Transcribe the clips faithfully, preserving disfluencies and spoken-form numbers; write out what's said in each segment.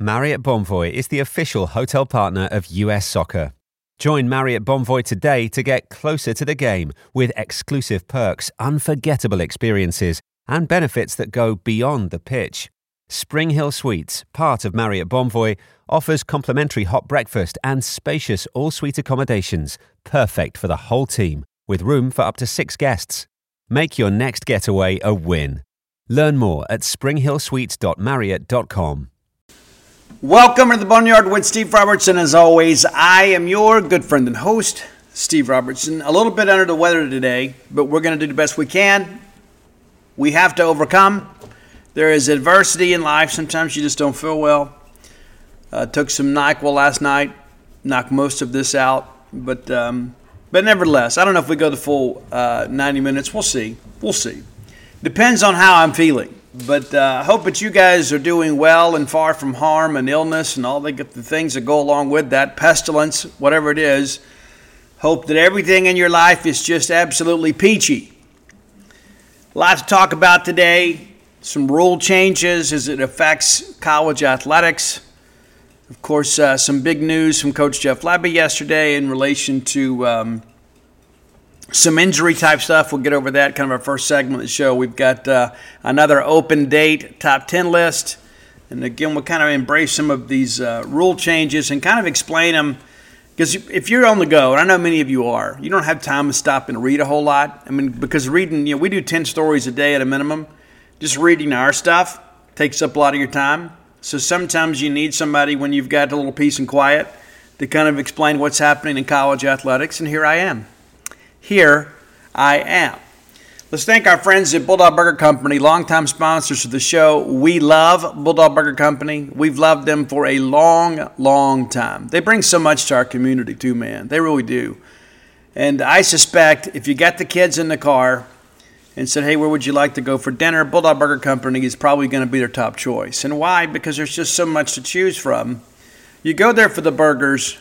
Marriott Bonvoy is the official hotel partner of U S Soccer. Join Marriott Bonvoy today to get closer to the game with exclusive perks, unforgettable experiences, and benefits that go beyond the pitch. Spring Hill Suites, part of Marriott Bonvoy, offers complimentary hot breakfast and spacious all-suite accommodations, perfect for the whole team, with room for up to six guests. Make your next getaway a win. Learn more at spring hill suites dot marriott dot com. Welcome to the Boneyard with Steve Robertson. As always, I am your good friend and host, Steve Robertson. A little bit under the weather today, but we're going to do the best we can. We have to overcome. There is adversity in life. Sometimes you just don't feel well. Uh, took some NyQuil last night, knocked most of this out. But um, but nevertheless, I don't know if we go the full uh, ninety minutes. We'll see. We'll see. Depends on how I'm feeling. But I uh, hope that you guys are doing well and far from harm and illness and all the, the things that go along with that, pestilence, whatever it is. Hope that everything in your life is just absolutely peachy. A lot to talk about today. Some rule changes as it affects college athletics. Of course, uh, some big news from Coach Jeff Lebby yesterday in relation to um, some injury type stuff. We'll get over that, kind of our first segment of the show. We've got uh, another open date top ten list. And again, we'll kind of embrace some of these uh, rule changes and kind of explain them. Because if you're on the go, and I know many of you are, you don't have time to stop and read a whole lot. I mean, because reading, you know, we do ten stories a day at a minimum. Just reading our stuff takes up a lot of your time. So sometimes you need somebody when you've got a little peace and quiet to kind of explain what's happening in college athletics. And here I am. Here I am. Let's thank our friends at Bulldog Burger Company, longtime sponsors of the show. We love Bulldog Burger Company. We've loved them for a long, long time. They bring so much to our community too, man. They really do. And I suspect if you got the kids in the car and said, hey, where would you like to go for dinner? Bulldog Burger Company is probably going to be their top choice. And why? Because there's just so much to choose from. You go there for the burgers,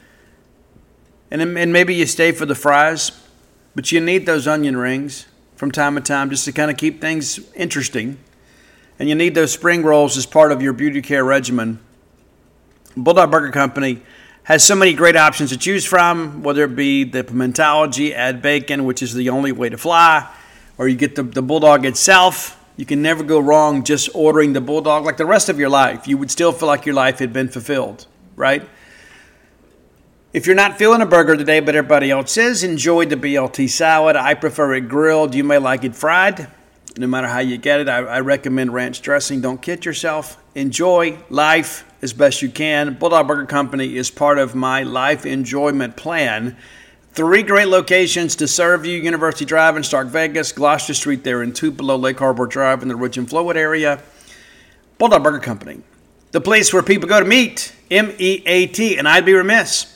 and, and maybe you stay for the fries. But you need those onion rings from time to time just to kind of keep things interesting. And you need those spring rolls as part of your beauty care regimen. Bulldog Burger Company has so many great options to choose from, whether it be the Pimentology, add bacon, which is the only way to fly, or you get the, the Bulldog itself. You can never go wrong just ordering the Bulldog. Like the rest of your life, you would still feel like your life had been fulfilled, right? If you're not feeling a burger today, but everybody else is, enjoy the B L T salad. I prefer it grilled. You may like it fried. No matter how you get it, I, I recommend ranch dressing. Don't kid yourself. Enjoy life as best you can. Bulldog Burger Company is part of my life enjoyment plan. Three great locations to serve you: University Drive in Stark Vegas, Gloucester Street there in Tupelo, Lake Harbor Drive in the Ridge and Flowood area. Bulldog Burger Company, the place where people go to meet, M E A T, and I'd be remiss,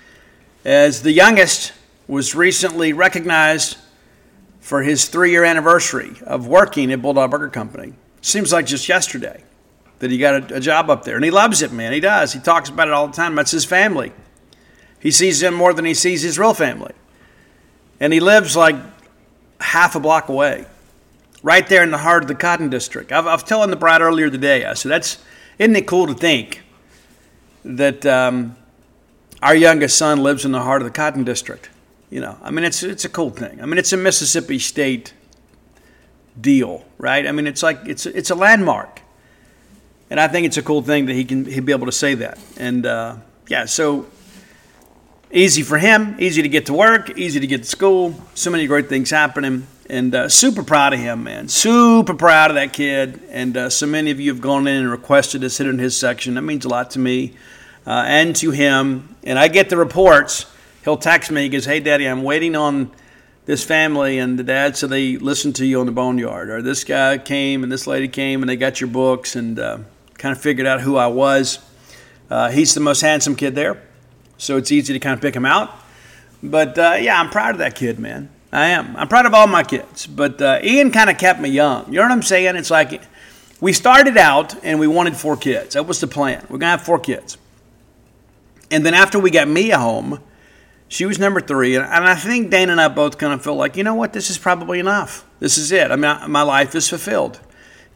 as the youngest was recently recognized for his three-year anniversary of working at Bulldog Burger Company. Seems like just yesterday that he got a, a job up there. And he loves it, man. He does. He talks about it all the time. That's his family. He sees them more than he sees his real family. And he lives like half a block away, right there in the heart of the Cotton District. I was telling the bride earlier today, I said, that's, isn't it cool to think that um, our youngest son lives in the heart of the Cotton District? You know, I mean, it's it's a cool thing. I mean, it's a Mississippi State deal, right? I mean, it's like it's it's a landmark, and I think it's a cool thing that he can he'd be able to say that. And uh, yeah, so easy for him, easy to get to work, easy to get to school. So many great things happening, and uh, super proud of him, man. Super proud of that kid. And uh, so many of you have gone in and requested to sit in his section. That means a lot to me uh, and to him. And I get the reports. He'll text me. He goes, hey, Daddy, I'm waiting on this family, and the dad said they listened to you on the Boneyard. Or this guy came and this lady came, and they got your books and uh, kind of figured out who I was. Uh, he's the most handsome kid there, so it's easy to kind of pick him out. But, uh, yeah, I'm proud of that kid, man. I am. I'm proud of all my kids. But uh, Ian kind of kept me young. You know what I'm saying? It's like we started out, and we wanted four kids. That was the plan. We're going to have four kids. And then after we got Mia home, she was number three, and I think Dana and I both kind of felt like, you know what, this is probably enough. This is it. I mean, I, my life is fulfilled.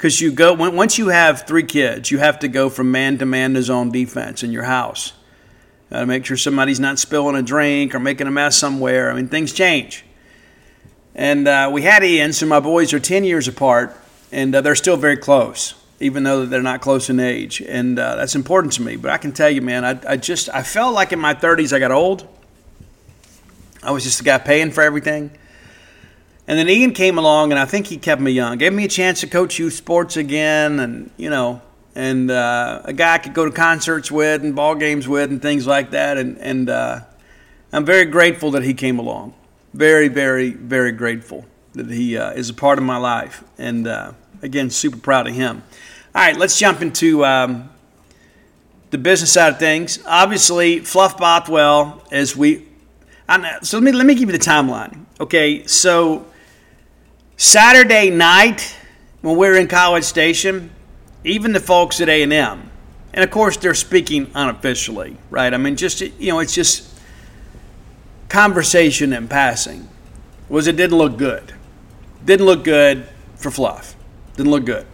Because you go when, once you have three kids, you have to go from man to man to zone defense in your house. Got to make sure somebody's not spilling a drink or making a mess somewhere. I mean, things change. And uh, we had Ian, so my boys are ten years apart, and uh, they're still very close, even though they're not close in age. And uh, that's important to me. But I can tell you, man, I, I just I felt like in my thirties I got old. I was just the guy paying for everything. And then Ian came along, and I think he kept me young. Gave me a chance to coach youth sports again, and, you know, and uh, a guy I could go to concerts with and ball games with and things like that. And, and uh, I'm very grateful that he came along. Very, very, very grateful that he uh, is a part of my life. And, uh, again, super proud of him. All right, let's jump into um, the business side of things. Obviously, Fluff Bothwell, as we – so let me, let me give you the timeline. Okay, so – Saturday night, when we were in College Station, even the folks at A and M, and of course they're speaking unofficially, right? I mean, just, you know, it's just conversation in passing, was it didn't look good. Didn't look good for Fluff. Didn't look good.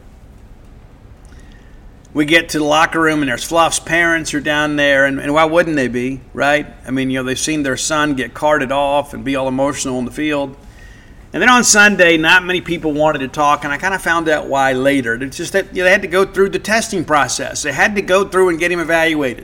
We get to the locker room, and there's Fluff's parents are down there, and, and why wouldn't they be, right? I mean, you know, they've seen their son get carted off and be all emotional on the field. And then on Sunday, not many people wanted to talk, and I kind of found out why later. It's just that, you know, they had to go through the testing process. They had to go through and get him evaluated.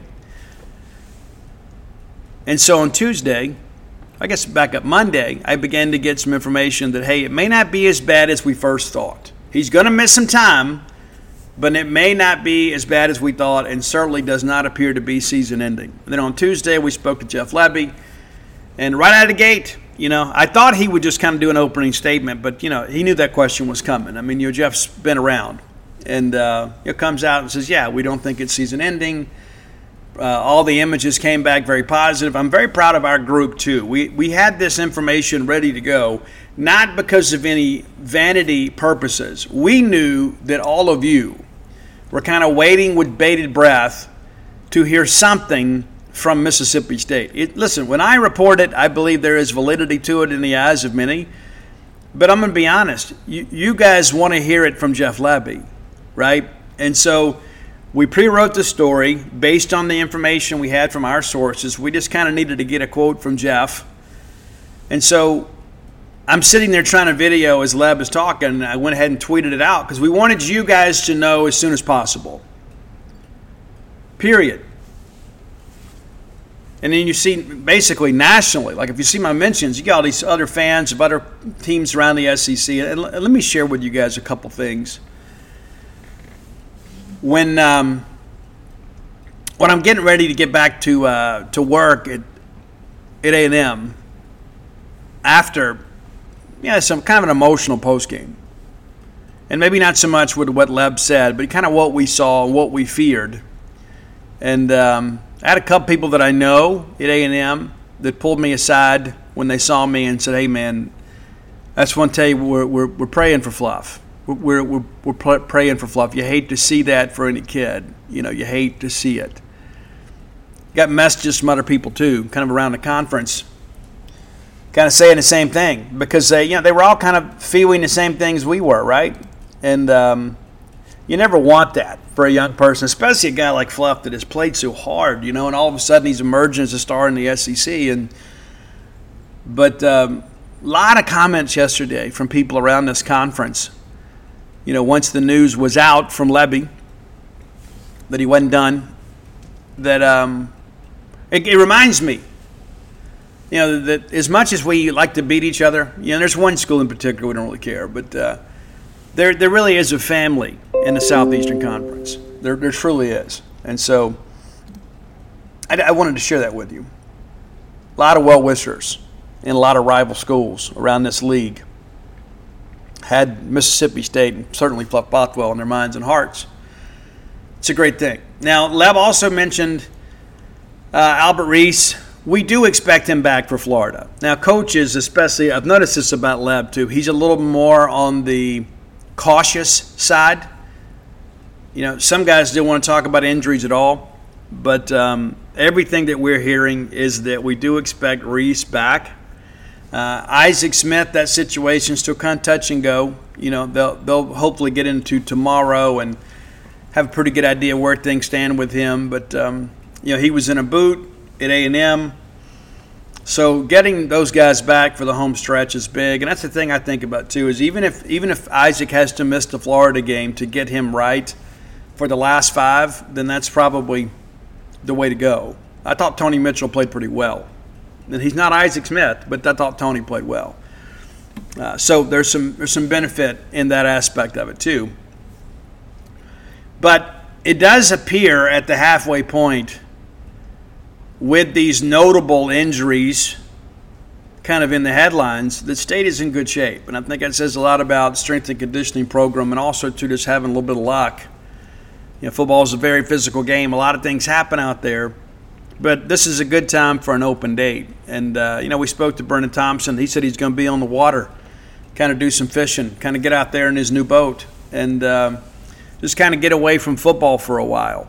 And so on Tuesday, I guess back up Monday, I began to get some information that, hey, it may not be as bad as we first thought. He's going to miss some time, but it may not be as bad as we thought, and certainly does not appear to be season ending. And then on Tuesday, we spoke to Jeff Lebby, and right out of the gate, you know, I thought he would just kind of do an opening statement, but, you know, he knew that question was coming. I mean, you know, Jeff's been around. And uh, he comes out and says, yeah, we don't think it's season ending. Uh, all the images came back very positive. I'm very proud of our group, too. We, we had this information ready to go, not because of any vanity purposes. We knew that all of you were kind of waiting with bated breath to hear something from Mississippi State. It, listen, when I report it, I believe there is validity to it in the eyes of many. But I'm going to be honest. You, you guys want to hear it from Jeff Lebby, right? And so we pre-wrote the story based on the information we had from our sources. We just kind of needed to get a quote from Jeff. And so I'm sitting there trying to video as Leb is talking, and I went ahead and tweeted it out because we wanted you guys to know as soon as possible. Period. And then you see basically nationally, like if you see my mentions, you got all these other fans of other teams around the S E C. And let me share with you guys a couple things. When um, when I'm getting ready to get back to uh, to work at at A and M after, yeah, some kind of an emotional postgame, and maybe not so much with what Leb said, but kind of what we saw and what we feared, and. Um, I had a couple people that I know at A and M that pulled me aside when they saw me and said, hey, man, I just want to tell you we're, we're, we're praying for Fluff. We're, we're, we're praying for Fluff. You hate to see that for any kid. You know, you hate to see it. Got messages from other people, too, kind of around the conference, kind of saying the same thing because they, you know, they were all kind of feeling the same things we were, right? And um, you never want that for a young person, especially a guy like Fluff that has played so hard, you know, and all of a sudden he's emerging as a star in the S E C. And but um, a lot of comments yesterday from people around this conference. You know, once the news was out from Lebby that he wasn't done, that um, it, it reminds me, you know, that as much as we like to beat each other, you know, there's one school in particular we don't really care, but uh, there there really is a family in the Southeastern Conference. There, there truly is. And so I, I wanted to share that with you. A lot of well-wishers in a lot of rival schools around this league had Mississippi State and certainly Fluff Bothwell in their minds and hearts. It's a great thing. Now, Leb also mentioned uh, Albert Reese. We do expect him back for Florida. Now, coaches especially, I've noticed this about Leb too. He's a little more on the cautious side. You know, some guys didn't want to talk about injuries at all, but um, everything that we're hearing is that we do expect Reese back. Uh, Isaac Smith, that situation still kind of touch and go. You know, they'll they'll hopefully get into tomorrow and have a pretty good idea where things stand with him. But um, you know, he was in a boot at A and M, so getting those guys back for the home stretch is big. And that's the thing I think about too, is even if even if Isaac has to miss the Florida game to get him right for the last five, then that's probably the way to go. I thought Tony Mitchell played pretty well. And he's not Isaac Smith, but I thought Tony played well. Uh, so there's some there's some benefit in that aspect of it too. But it does appear at the halfway point, with these notable injuries kind of in the headlines, the state is in good shape. And I think that says a lot about the strength and conditioning program, and also to just having a little bit of luck. You know, football is a very physical game. A lot of things happen out there. But this is a good time for an open date. And, uh, you know, we spoke to Brennan Thompson. He said he's going to be on the water, kind of do some fishing, kind of get out there in his new boat, and uh, just kind of get away from football for a while.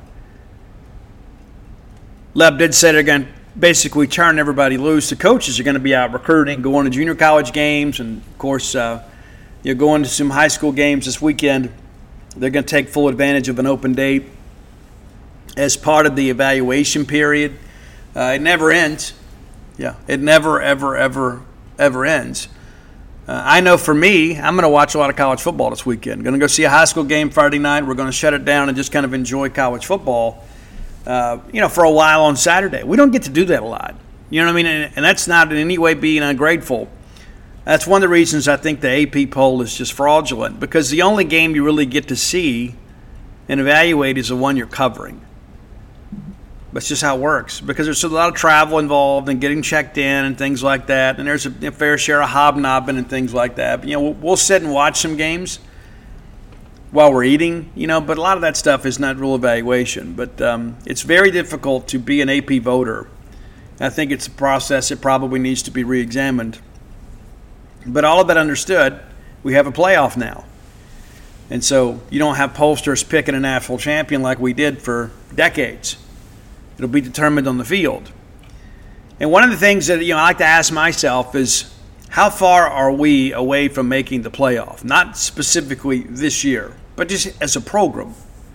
Leb did say they're going to basically turn everybody loose. The coaches are going to be out recruiting, going to junior college games, and, of course, uh, you know, going to some high school games this weekend. They're going to take full advantage of an open date as part of the evaluation period. Uh, it never ends. Yeah, it never, ever, ever, ever ends. Uh, I know for me, I'm going to watch a lot of college football this weekend. Going to go see a high school game Friday night. We're going to shut it down and just kind of enjoy college football, uh, you know, for a while on Saturday. We don't get to do that a lot. You know what I mean? And, and that's not in any way being ungrateful. That's one of the reasons I think the A P poll is just fraudulent, because the only game you really get to see and evaluate is the one you're covering. That's just how it works, because there's a lot of travel involved and getting checked in and things like that, and there's a, a fair share of hobnobbing and things like that. But, you know, we'll, we'll sit and watch some games while we're eating, you know, but a lot of that stuff is not real evaluation. But um, it's very difficult to be an A P voter. I think it's a process that probably needs to be reexamined. But all of that understood, we have a playoff now. And so you don't have pollsters picking a national champion like we did for decades. It'll be determined on the field. And one of the things that, you know, I like to ask myself is, how far are we away from making the playoff? Not specifically this year, but just as a program.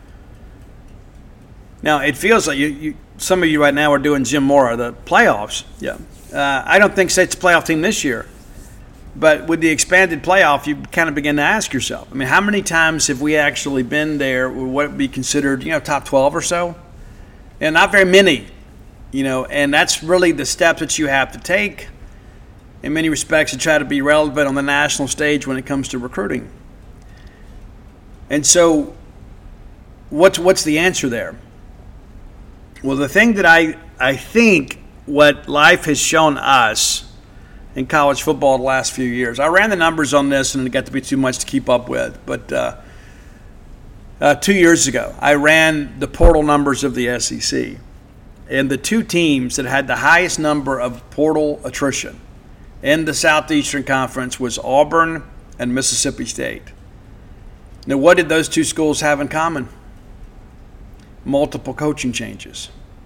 Now, it feels like you, you some of you right now are doing Jim Mora, the playoffs. Yeah. Uh, I don't think State's a playoff team this year. But with the expanded playoff, you kind of begin to ask yourself, I mean, how many times have we actually been there with what would be considered, you know, top twelve or so? And not very many, you know, and that's really the steps that you have to take in many respects to try to be relevant on the national stage when it comes to recruiting. And so what's what's the answer there? Well, the thing that I, I think what life has shown us in college football the last few years, I ran the numbers on this and it got to be too much to keep up with, but uh, Uh, two years ago, I ran the portal numbers of the S E C. And the two teams that had the highest number of portal attrition in the Southeastern Conference was Auburn and Mississippi State. Now, what did those two schools have in common? Multiple coaching changes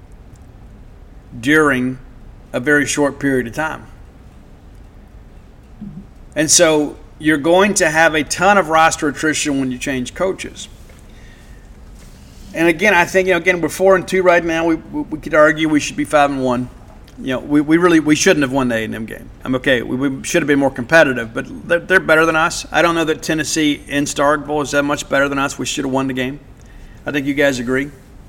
during a very short period of time. And so you're going to have a ton of roster attrition when you change coaches. And again, I think, you know, again, we're four and two right now. We, we we could argue we should be five and one. You know, we, we really we shouldn't have won the A and M game. I'm okay. We, we should have been more competitive, but they're, they're better than us. I don't know that Tennessee in Starkville is that much better than us. We should have won the game. I think you guys agree.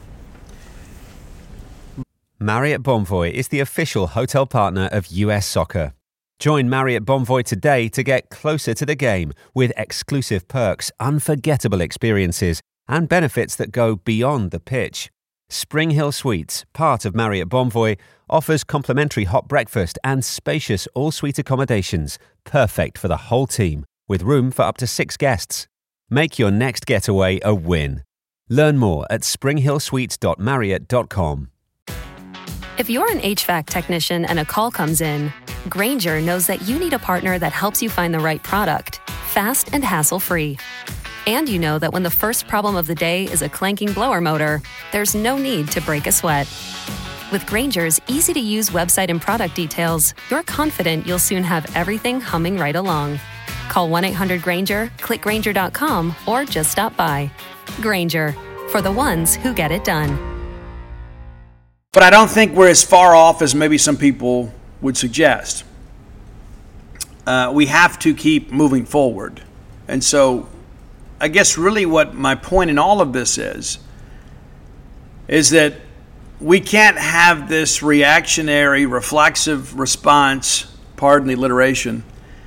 Marriott Bonvoy is the official hotel partner of U S Soccer. Join Marriott Bonvoy today to get closer to the game with exclusive perks, unforgettable experiences, and benefits that go beyond the pitch. Spring Hill Suites, part of Marriott Bonvoy, offers complimentary hot breakfast and spacious all-suite accommodations, perfect for the whole team, with room for up to six guests. Make your next getaway a win. Learn more at spring hill suites dot marriott dot com. If you're an H V A C technician and a call comes in, Grainger knows that you need a partner that helps you find the right product, fast and hassle-free. And you know that when the first problem of the day is a clanking blower motor, there's no need to break a sweat. With Grainger's easy-to-use website and product details, you're confident you'll soon have everything humming right along. Call one eight hundred Grainger, click Grainger dot com, or just stop by. Grainger, for the ones who get it done. But I don't think we're as far off as maybe some people would suggest. Uh, we have to keep moving forward. And so I guess really what my point in all of this is, is that we can't have this reactionary, reflexive response, pardon the alliteration,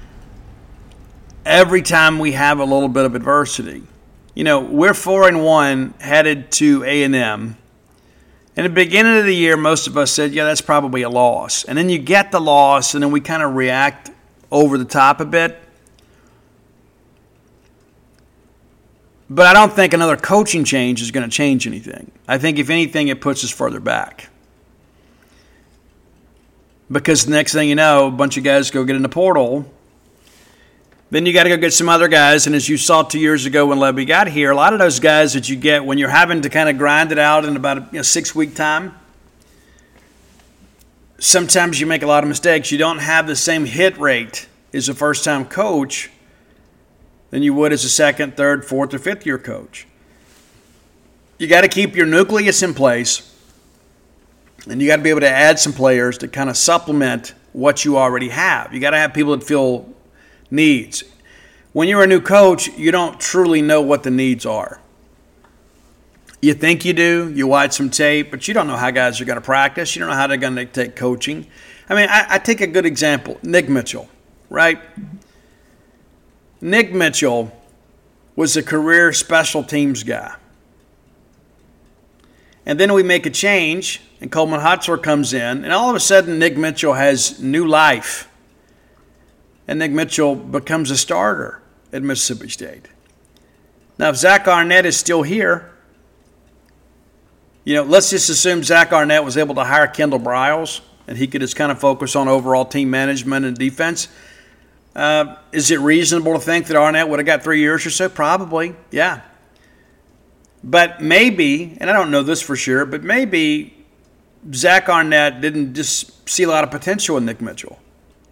every time we have a little bit of adversity. You know, we're four and one headed to A and M. In the beginning of the year, most of us said, yeah, that's probably a loss. And then you get the loss, and then we kind of react over the top a bit. But I don't think another coaching change is going to change anything. I think, if anything, it puts us further back. Because the next thing you know, a bunch of guys go get in the portal. Then you got to go get some other guys. And as you saw two years ago when Levy got here, a lot of those guys that you get when you're having to kind of grind it out in about a you know, six-week time, sometimes you make a lot of mistakes. You don't have the same hit rate as a first-time coach than you would as a second, third, fourth, or fifth-year coach. You got to keep your nucleus in place, and you got to be able to add some players to kind of supplement what you already have. You got to have people that feel needs. When you're a new coach, you don't truly know what the needs are. You think you do. You watch some tape, but you don't know how guys are going to practice. You don't know how they're going to take coaching. I mean, I, I take a good example, Nick Mitchell, right? Nick Mitchell was a career special teams guy. And then we make a change, and Coleman Hutzler comes in, and all of a sudden Nick Mitchell has new life. And Nick Mitchell becomes a starter at Mississippi State. Now, if Zach Arnett is still here, you know, let's just assume Zach Arnett was able to hire Kendall Briles, and he could just kind of focus on overall team management and defense. Uh, is it reasonable to think that Arnett would have got three years or so? Probably, yeah. But maybe, and I don't know this for sure, but maybe Zach Arnett didn't just see a lot of potential in Nick Mitchell.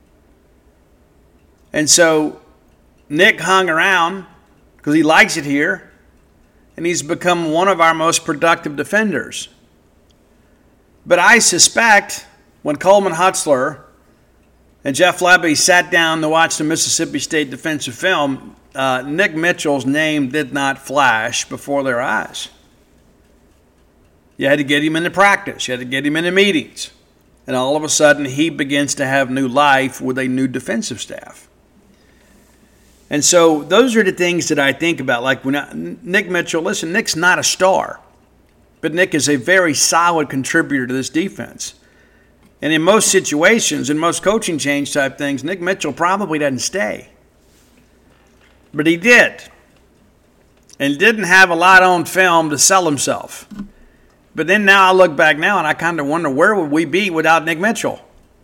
And so Nick hung around because he likes it here, and he's become one of our most productive defenders. But I suspect when Coleman Hutzler and Jeff Lebby sat down to watch the Mississippi State defensive film, uh, Nick Mitchell's name did not flash before their eyes. You had to get him into practice. You had to get him into meetings. And all of a sudden, he begins to have new life with a new defensive staff. And so those are the things that I think about. Like when I, Nick Mitchell, listen, Nick's not a star, but Nick is a very solid contributor to this defense. And in most situations, in most coaching change type things, Nick Mitchell probably doesn't stay. But he did. And didn't have a lot on film to sell himself. But then now I look back now and I kind of wonder, where would we be without Nick Mitchell?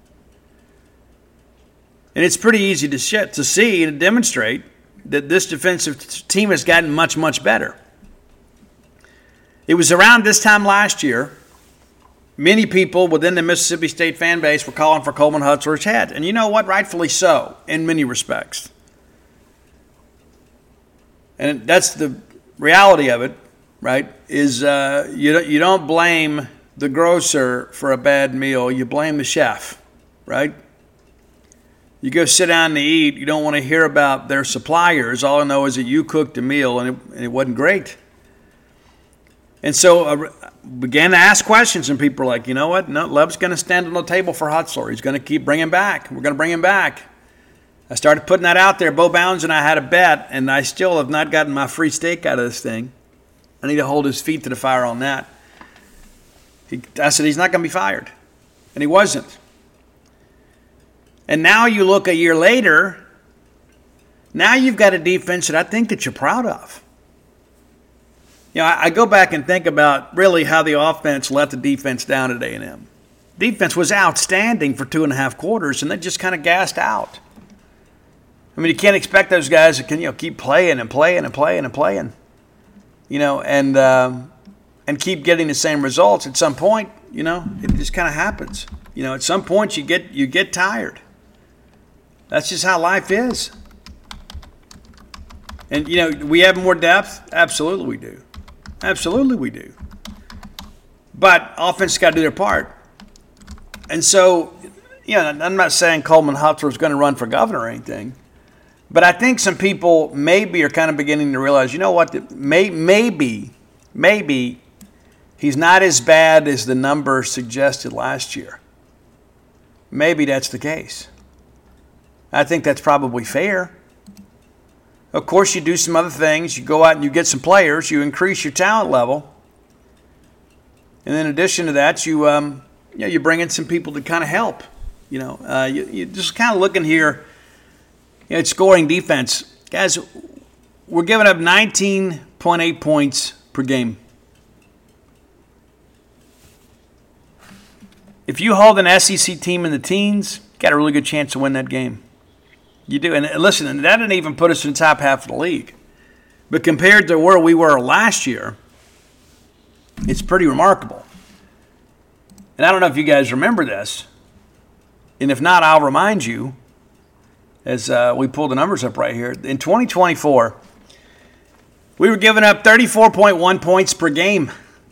And it's pretty easy to shit, to see and to demonstrate that this defensive team has gotten much, much better. It was around this time last year, many people within the Mississippi State fan base were calling for Coleman Hutzler's head. And you know what? Rightfully so, in many respects. And that's the reality of it, right, is uh, you, you don't blame the grocer for a bad meal. You blame the chef, right? You go sit down to eat, you don't want to hear about their suppliers. All I know is that you cooked a meal and it, and it wasn't great. And so I began to ask questions, and people are like, you know what? No, Lev's going to stand on the table for Hutzler. He's going to keep bringing him back. We're going to bring him back. I started putting that out there. Bo Bounds and I had a bet, and I still have not gotten my free steak out of this thing. I need to hold his feet to the fire on that. He, I said he's not going to be fired, and he wasn't. And now you look a year later, now you've got a defense that I think that you're proud of. You know, I, I go back and think about really how the offense let the defense down at A and M. Defense was outstanding for two and a half quarters, and they just kind of gassed out. I mean, you can't expect those guys to can, you know, keep playing and playing and playing and playing. You know, and um, and keep getting the same results, at some point, you know, it just kind of happens. You know, at some point you get you get tired. That's just how life is. And, you know, we have more depth? Absolutely we do. Absolutely we do. But offense got to do their part. And so, you know, I'm not saying Coleman Hutzler is going to run for governor or anything. But I think some people maybe are kind of beginning to realize, you know what, may, maybe, maybe he's not as bad as the number suggested last year. Maybe that's the case. I think that's probably fair. Of course, you do some other things. You go out and you get some players. You increase your talent level. And in addition to that, you um, you know, you bring in some people to kind of help. You know, uh, you, you just kind of looking here. You know, it's scoring defense. Guys, we're giving up nineteen point eight points per game. If you hold an S E C team in the teens, you got a really good chance to win that game. You do. And listen, and that didn't even put us in the top half of the league. But compared to where we were last year, it's pretty remarkable. And I don't know if you guys remember this. And if not, I'll remind you as uh, we pull the numbers up right here. In twenty twenty-four, we were giving up thirty-four point one points per game.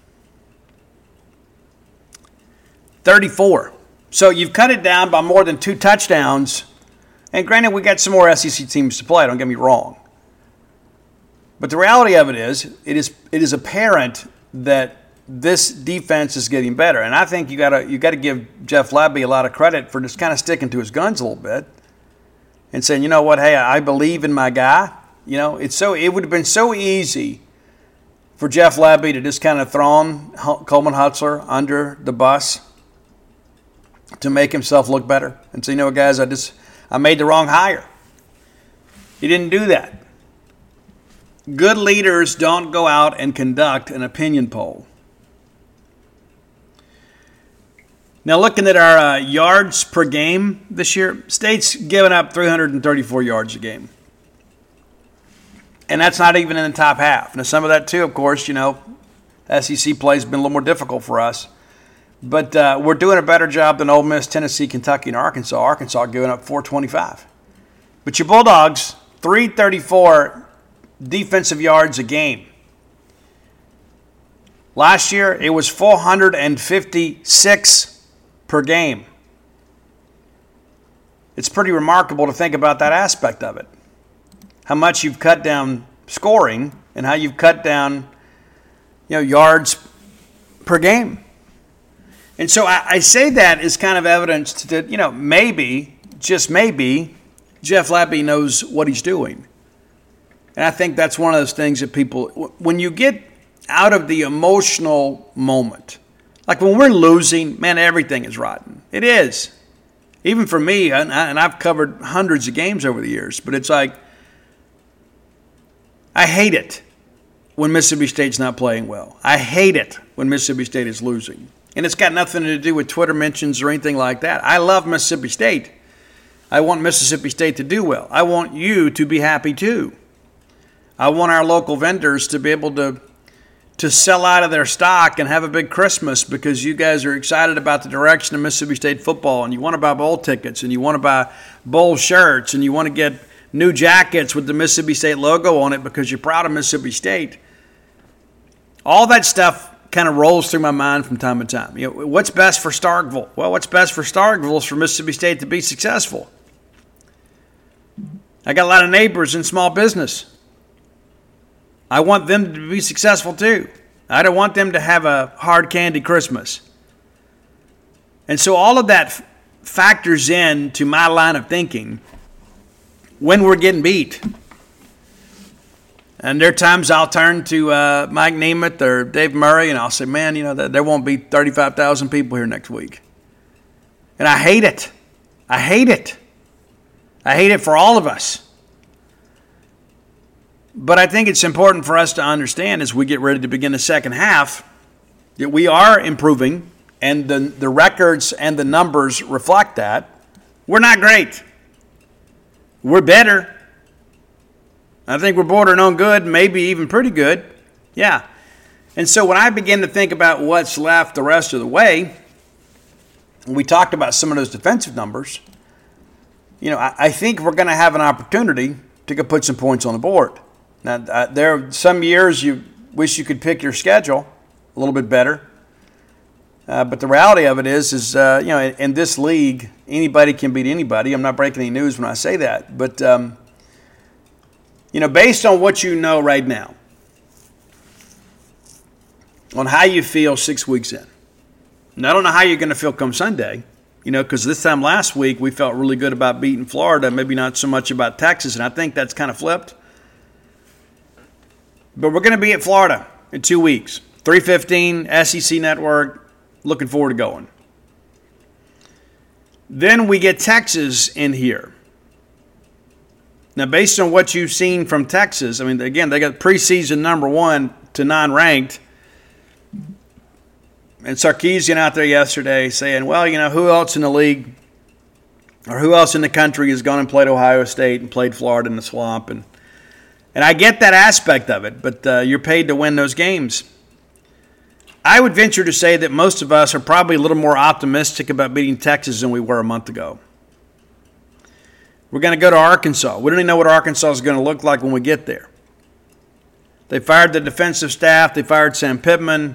thirty-four. So you've cut it down by more than two touchdowns. And granted, we got some more S E C teams to play, don't get me wrong. But the reality of it is, it is it is apparent that this defense is getting better. And I think you gotta you gotta give Jeff Lebby a lot of credit for just kind of sticking to his guns a little bit and saying, you know what, hey, I believe in my guy. You know, it's so it would have been so easy for Jeff Lebby to just kind of throw Coleman Hutzler under the bus to make himself look better and say, you know what, guys, I just I made the wrong hire. He didn't do that. Good leaders don't go out and conduct an opinion poll. Now, looking at our uh, yards per game this year, State's given up three hundred thirty-four yards a game. And that's not even in the top half. Now, some of that, too, of course, you know, S E C play has been a little more difficult for us. But uh, we're doing a better job than Ole Miss, Tennessee, Kentucky, and Arkansas. Arkansas giving up four twenty-five. But your Bulldogs, three thirty-four defensive yards a game. Last year, it was four hundred fifty-six per game. It's pretty remarkable to think about that aspect of it. How much you've cut down scoring and how you've cut down, you know, yards per game. And so I, I say that as kind of evidence that, you know, maybe, just maybe, Jeff Lebby knows what he's doing. And I think that's one of those things that people, when you get out of the emotional moment, like when we're losing, man, everything is rotten. It is. Even for me, and, I, and I've covered hundreds of games over the years, but it's like, I hate it when Mississippi State's not playing well. I hate it when Mississippi State is losing. And it's got nothing to do with Twitter mentions or anything like that. I love Mississippi State. I want Mississippi State to do well. I want you to be happy too. I want our local vendors to be able to, to sell out of their stock and have a big Christmas because you guys are excited about the direction of Mississippi State football and you want to buy bowl tickets and you want to buy bowl shirts and you want to get new jackets with the Mississippi State logo on it because you're proud of Mississippi State. All that stuff kind of rolls through my mind from time to time. You know, what's best for Starkville? Well, what's best for Starkville is for Mississippi State to be successful. I got a lot of neighbors in small business. I want them to be successful too. I don't want them to have a hard candy Christmas. And so all of that f- factors in to my line of thinking when we're getting beat. And there are times I'll turn to uh, Mike Nemeth or Dave Murray and I'll say, man, you know, there won't be thirty-five thousand people here next week. And I hate it. I hate it. I hate it for all of us. But I think it's important for us to understand as we get ready to begin the second half that we are improving and the, the records and the numbers reflect that. We're not great. We're better. I think we're bordering on good, maybe even pretty good. Yeah. And so when I begin to think about what's left the rest of the way, we talked about some of those defensive numbers. You know, I, I think we're going to have an opportunity to go put some points on the board. Now, uh, there are some years you wish you could pick your schedule a little bit better. Uh, but the reality of it is, is uh, you know, in, in this league, anybody can beat anybody. I'm not breaking any news when I say that. But, um, you know, based on what you know right now, on how you feel six weeks in. And I don't know how you're going to feel come Sunday, you know, because this time last week we felt really good about beating Florida, maybe not so much about Texas, and I think that's kind of flipped. But we're going to be at Florida in two weeks. three fifteen, S E C Network, looking forward to going. Then we get Texas in here. Now, based on what you've seen from Texas, I mean, again, they got preseason number one to non-ranked. And Sarkisian out there yesterday saying, well, you know, who else in the league or who else in the country has gone and played Ohio State and played Florida in the swamp? And and I get that aspect of it, but uh, you're paid to win those games. I would venture to say that most of us are probably a little more optimistic about beating Texas than we were a month ago. We're going to go to Arkansas. We don't even know what Arkansas is going to look like when we get there. They fired the defensive staff. They fired Sam Pittman.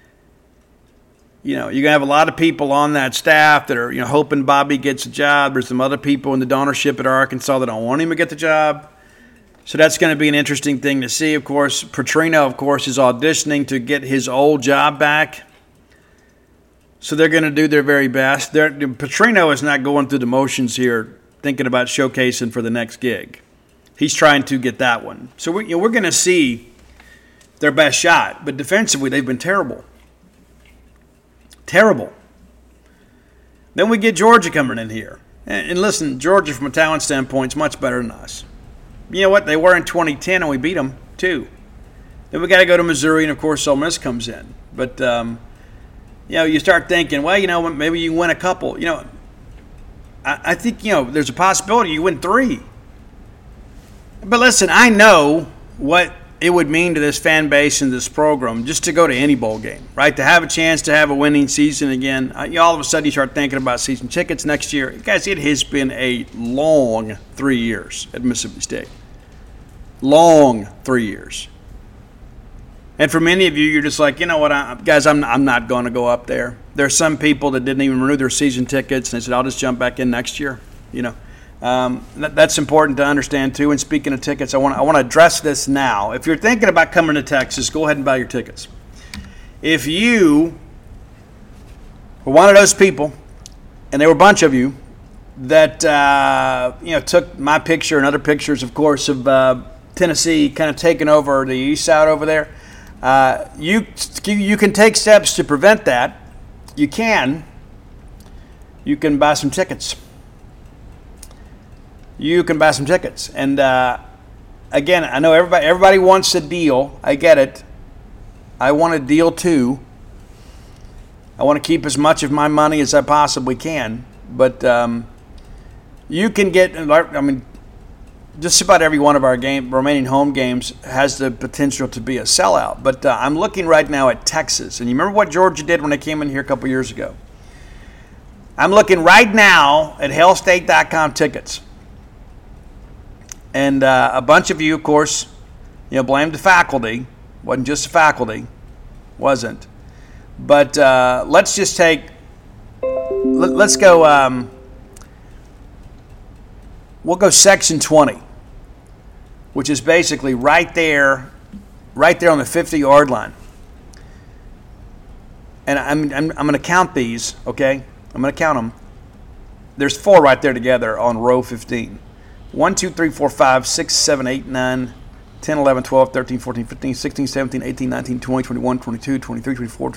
You know, you're going to have a lot of people on that staff that are, you know, hoping Bobby gets a job. There's some other people in the donorship at Arkansas that don't want him to get the job. So that's going to be an interesting thing to see. Of course, Petrino, of course, is auditioning to get his old job back. So they're going to do their very best. They're, Petrino is not going through the motions here thinking about showcasing for the next gig. He's trying to get that one. So we, you know, we're going to see their best shot. But defensively, they've been terrible. Terrible. Then we get Georgia coming in here. And, and listen, Georgia from a talent standpoint is much better than us. You know what? They were in twenty ten and we beat them too. Then we got to go to Missouri, and of course Ole Miss comes in. But, um, you know, you start thinking, well, you know, maybe you win a couple. You know, I, I think, you know, there's a possibility you win three. But listen, I know what it would mean to this fan base and this program just to go to any bowl game, right? To have a chance to have a winning season again. Uh, you know, all of a sudden you start thinking about season tickets next year. Guys, it has been a long three years at Mississippi State. Long three years. And for many of you, you're just like, you know what, I, guys, I'm, I'm not going to go up there. There are some people that didn't even renew their season tickets, and they said, I'll just jump back in next year, you know. Um, that, that's important to understand, too. And speaking of tickets, I want I want to address this now. If you're thinking about coming to Texas, go ahead and buy your tickets. If you were one of those people, and there were a bunch of you, that uh, you know took my picture and other pictures, of course, of uh, Tennessee kind of taking over the east side over there, uh, you you can take steps to prevent that. You can. You can buy some tickets. You can buy some tickets. And, uh, again, I know everybody everybody wants a deal. I get it. I want a deal, too. I want to keep as much of my money as I possibly can. But um, you can get, I mean, just about every one of our game, remaining home games has the potential to be a sellout. But uh, I'm looking right now at Texas. And you remember what Georgia did when they came in here a couple years ago? I'm looking right now at Hail State dot com tickets. And uh, a bunch of you, of course, you know, blamed the faculty. Wasn't just the faculty. Wasn't. But uh, let's just take, let, let's go, um, we'll go section twenty, which is basically right there, right there on the fifty-yard line. And I'm, I'm, I'm going to count these, okay? I'm going to count them. There's four right there together on row fifteen. one, two, three, four, five, six, seven, eight, nine, ten, eleven, twelve, thirteen, fourteen, fifteen, sixteen, seventeen, eighteen, nineteen, twenty, twenty-one, twenty-two, twenty-three, twenty-four.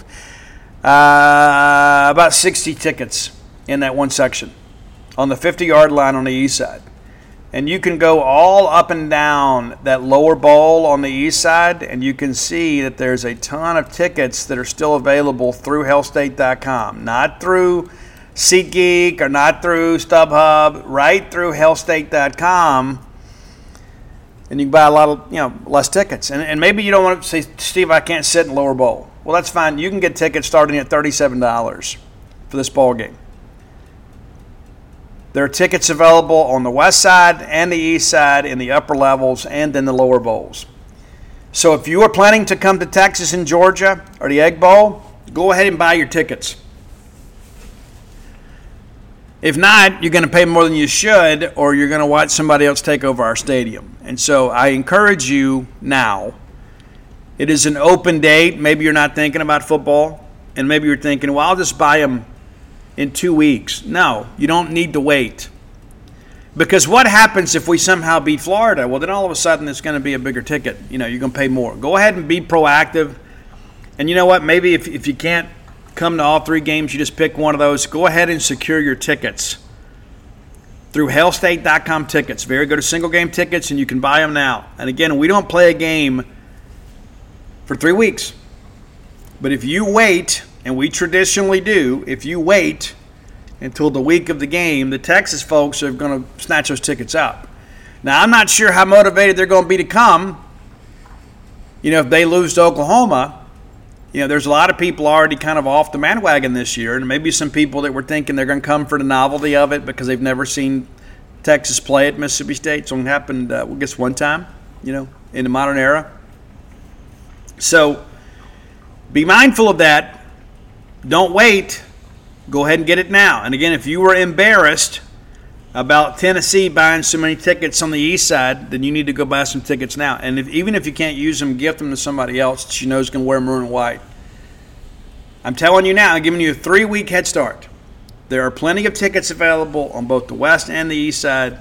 Uh, about sixty tickets in that one section on the fifty-yard line on the east side. And you can go all up and down that lower bowl on the east side, and you can see that there's a ton of tickets that are still available through Hail State dot com, not through SeatGeek or not through StubHub, right through Hail State dot com. and you can buy a lot of, you know, less tickets. And, and maybe you don't want to say, Steve, I can't sit in lower bowl. Well, that's fine. You can get tickets starting at thirty-seven dollars for this ball game. There are tickets available on the west side and the east side in the upper levels and in the lower bowls. So if you are planning to come to Texas and Georgia or the Egg Bowl, go ahead and buy your tickets. If not, you're going to pay more than you should, or you're going to watch somebody else take over our stadium. And so I encourage you now. It is an open date. Maybe you're not thinking about football, and maybe you're thinking, well, I'll just buy them in two weeks. No, you don't need to wait. Because what happens if we somehow beat Florida? Well, then all of a sudden it's going to be a bigger ticket. You know, you're going to pay more. Go ahead and be proactive. And you know what? Maybe if, if you can't come to all three games, you just pick one of those. Go ahead and secure your tickets through hail state dot com tickets. Very good single game tickets, and you can buy them now. And again, we don't play a game for three weeks. But if you wait, and we traditionally do, if you wait until the week of the game, the Texas folks are going to snatch those tickets up. Now, I'm not sure how motivated they're going to be to come. You know, if they lose to Oklahoma, you know, there's a lot of people already kind of off the bandwagon this year, and maybe some people that were thinking they're going to come for the novelty of it because they've never seen Texas play at Mississippi State. It's only happened, uh, I guess, one time, you know, in the modern era. So be mindful of that. Don't wait. Go ahead and get it now. And again, if you were embarrassed about Tennessee buying so many tickets on the east side, then you need to go buy some tickets now. And if, even if you can't use them, gift them to somebody else that you know is going to wear maroon and white. I'm telling you now, I'm giving you a three-week head start. There are plenty of tickets available on both the west and the east side.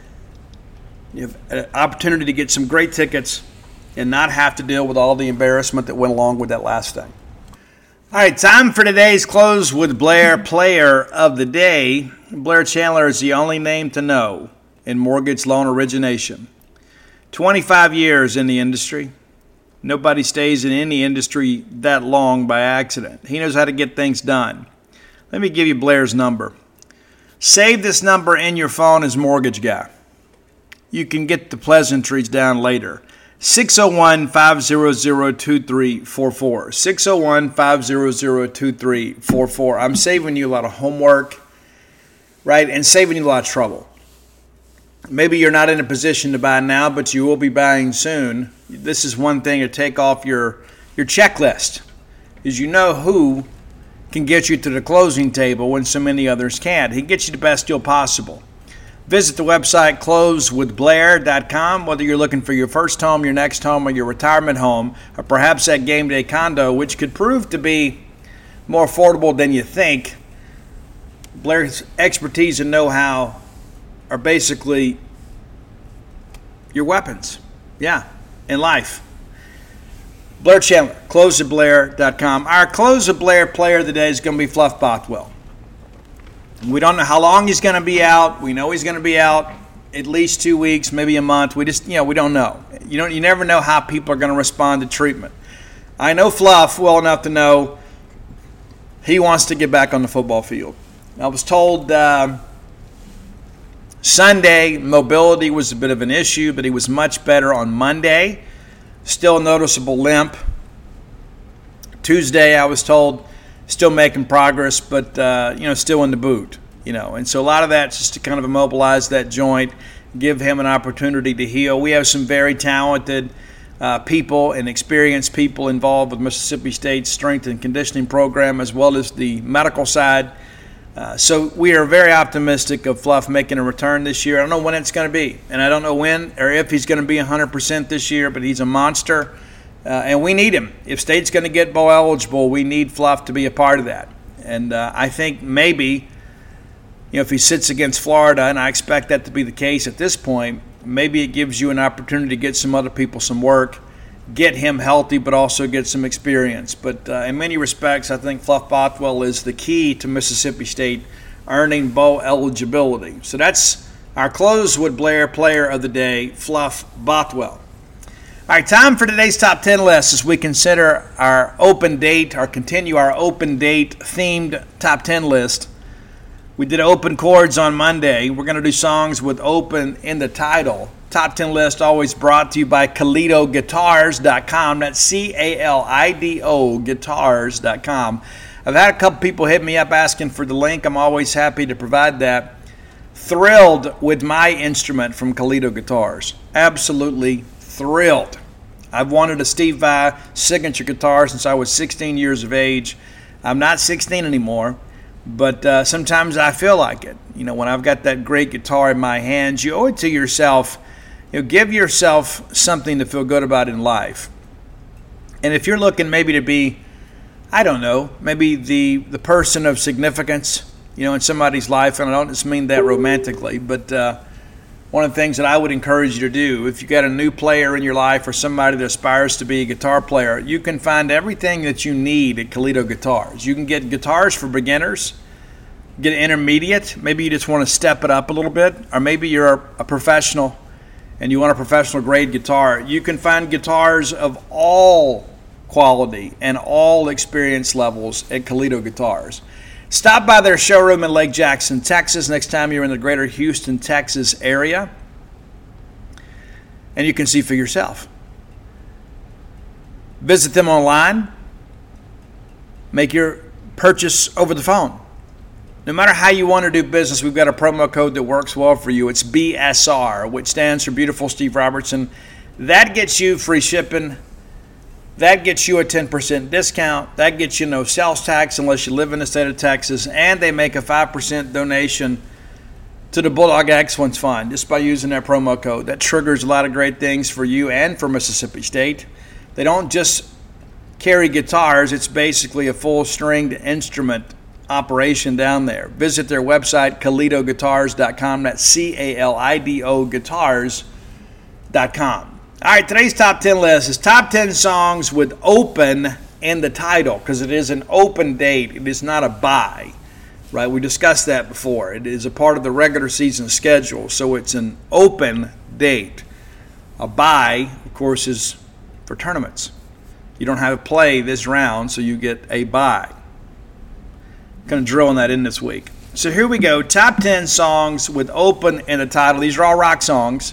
You have an opportunity to get some great tickets and not have to deal with all the embarrassment that went along with that last thing. All right, time for today's Close with Blair Player of the Day. Blair Chandler is the only name to know in mortgage loan origination. twenty-five years in the industry. Nobody stays in any industry that long by accident. He knows how to get things done. Let me give you Blair's number. Save this number in your phone as Mortgage Guy. You can get the pleasantries down later. six oh one, five hundred, two three four four. six oh one, five hundred, two three four four. I'm saving you a lot of homework, right, and saving you a lot of trouble. Maybe you're not in a position to buy now, but you will be buying soon. This is one thing to take off your, your checklist, is you know who can get you to the closing table when so many others can't. He gets you the best deal possible. Visit the website close with blair dot com, whether you're looking for your first home, your next home, or your retirement home, or perhaps that game day condo, which could prove to be more affordable than you think. Blair's expertise and know-how are basically your weapons, yeah, in life. Blair Chandler, close with blair dot com. Our Close with Blair player of the day is going to be Fluff Bothwell. We don't know how long he's going to be out. We know he's going to be out at least two weeks, maybe a month. We just, you know, we don't know. You don't, you never know how people are going to respond to treatment. I know Fluff well enough to know he wants to get back on the football field. I was told uh, Sunday mobility was a bit of an issue, but he was much better on Monday. Still a noticeable limp. Tuesday, I was told, still making progress, but, uh, you know, still in the boot, you know. And so a lot of that's just to kind of immobilize that joint, give him an opportunity to heal. We have some very talented uh, people and experienced people involved with Mississippi State's strength and conditioning program, as well as the medical side. Uh, so we are very optimistic of Fluff making a return this year. I don't know when it's going to be, and I don't know when or if he's going to be one hundred percent this year, but he's a monster. Uh, and we need him. If State's going to get bowl eligible, we need Fluff to be a part of that. And uh, I think maybe, you know, if he sits against Florida, and I expect that to be the case at this point, maybe it gives you an opportunity to get some other people some work, get him healthy, but also get some experience. But uh, in many respects, I think Fluff Bothwell is the key to Mississippi State earning bowl eligibility. So that's our Close with Blair player of the day, Fluff Bothwell. All right, time for today's top ten list as we consider our open date, or continue our open date themed top ten list We did open chords on Monday. We're going to do songs with open in the title. Top ten list always brought to you by Calido Guitars dot com. That's C A L I D O Guitars dot com. I've had a couple people hit me up asking for the link. I'm always happy to provide that. Thrilled with my instrument from Calido Guitars. Absolutely thrilled. I've wanted a Steve Vai signature guitar since I was sixteen years of age. I'm not sixteen anymore. But uh, sometimes I feel like it. You know, when I've got that great guitar in my hands, you owe it to yourself. You know, give yourself something to feel good about in life. And if you're looking maybe to be, I don't know, maybe the, the person of significance, you know, in somebody's life, and I don't just mean that romantically, but uh, one of the things that I would encourage you to do, if you got a new player in your life or somebody that aspires to be a guitar player, you can find everything that you need at Calido Guitars. You can get guitars for beginners, get intermediate, maybe you just want to step it up a little bit, or maybe you're a professional and you want a professional grade guitar. You can find guitars of all quality and all experience levels at Calido Guitars. Stop by their showroom in Lake Jackson, Texas, next time you're in the greater Houston, Texas area, and you can see for yourself. Visit them online. Make your purchase over the phone. No matter how you want to do business, we've got a promo code that works well for you. It's B S R, which stands for Beautiful Steve Robertson. That gets you free shipping. That gets you a ten percent discount. That gets you no sales tax unless you live in the state of Texas. And they make a five percent donation to the Bulldog Excellence Fund just by using their promo code. That triggers a lot of great things for you and for Mississippi State. They don't just carry guitars. It's basically a full-stringed instrument operation down there. Visit their website, Calido Guitars dot com. That's C A L I D O Guitars dot com. All right, today's top ten list is top ten songs with open in the title, because it is an open date. It is not a bye, right? We discussed that before. It is a part of the regular season schedule, so it's an open date. A bye, of course, is for tournaments. You don't have to play this round, so you get a bye. Going to drill on that in this week. So here we go. Top ten songs with open in the title. These are all rock songs.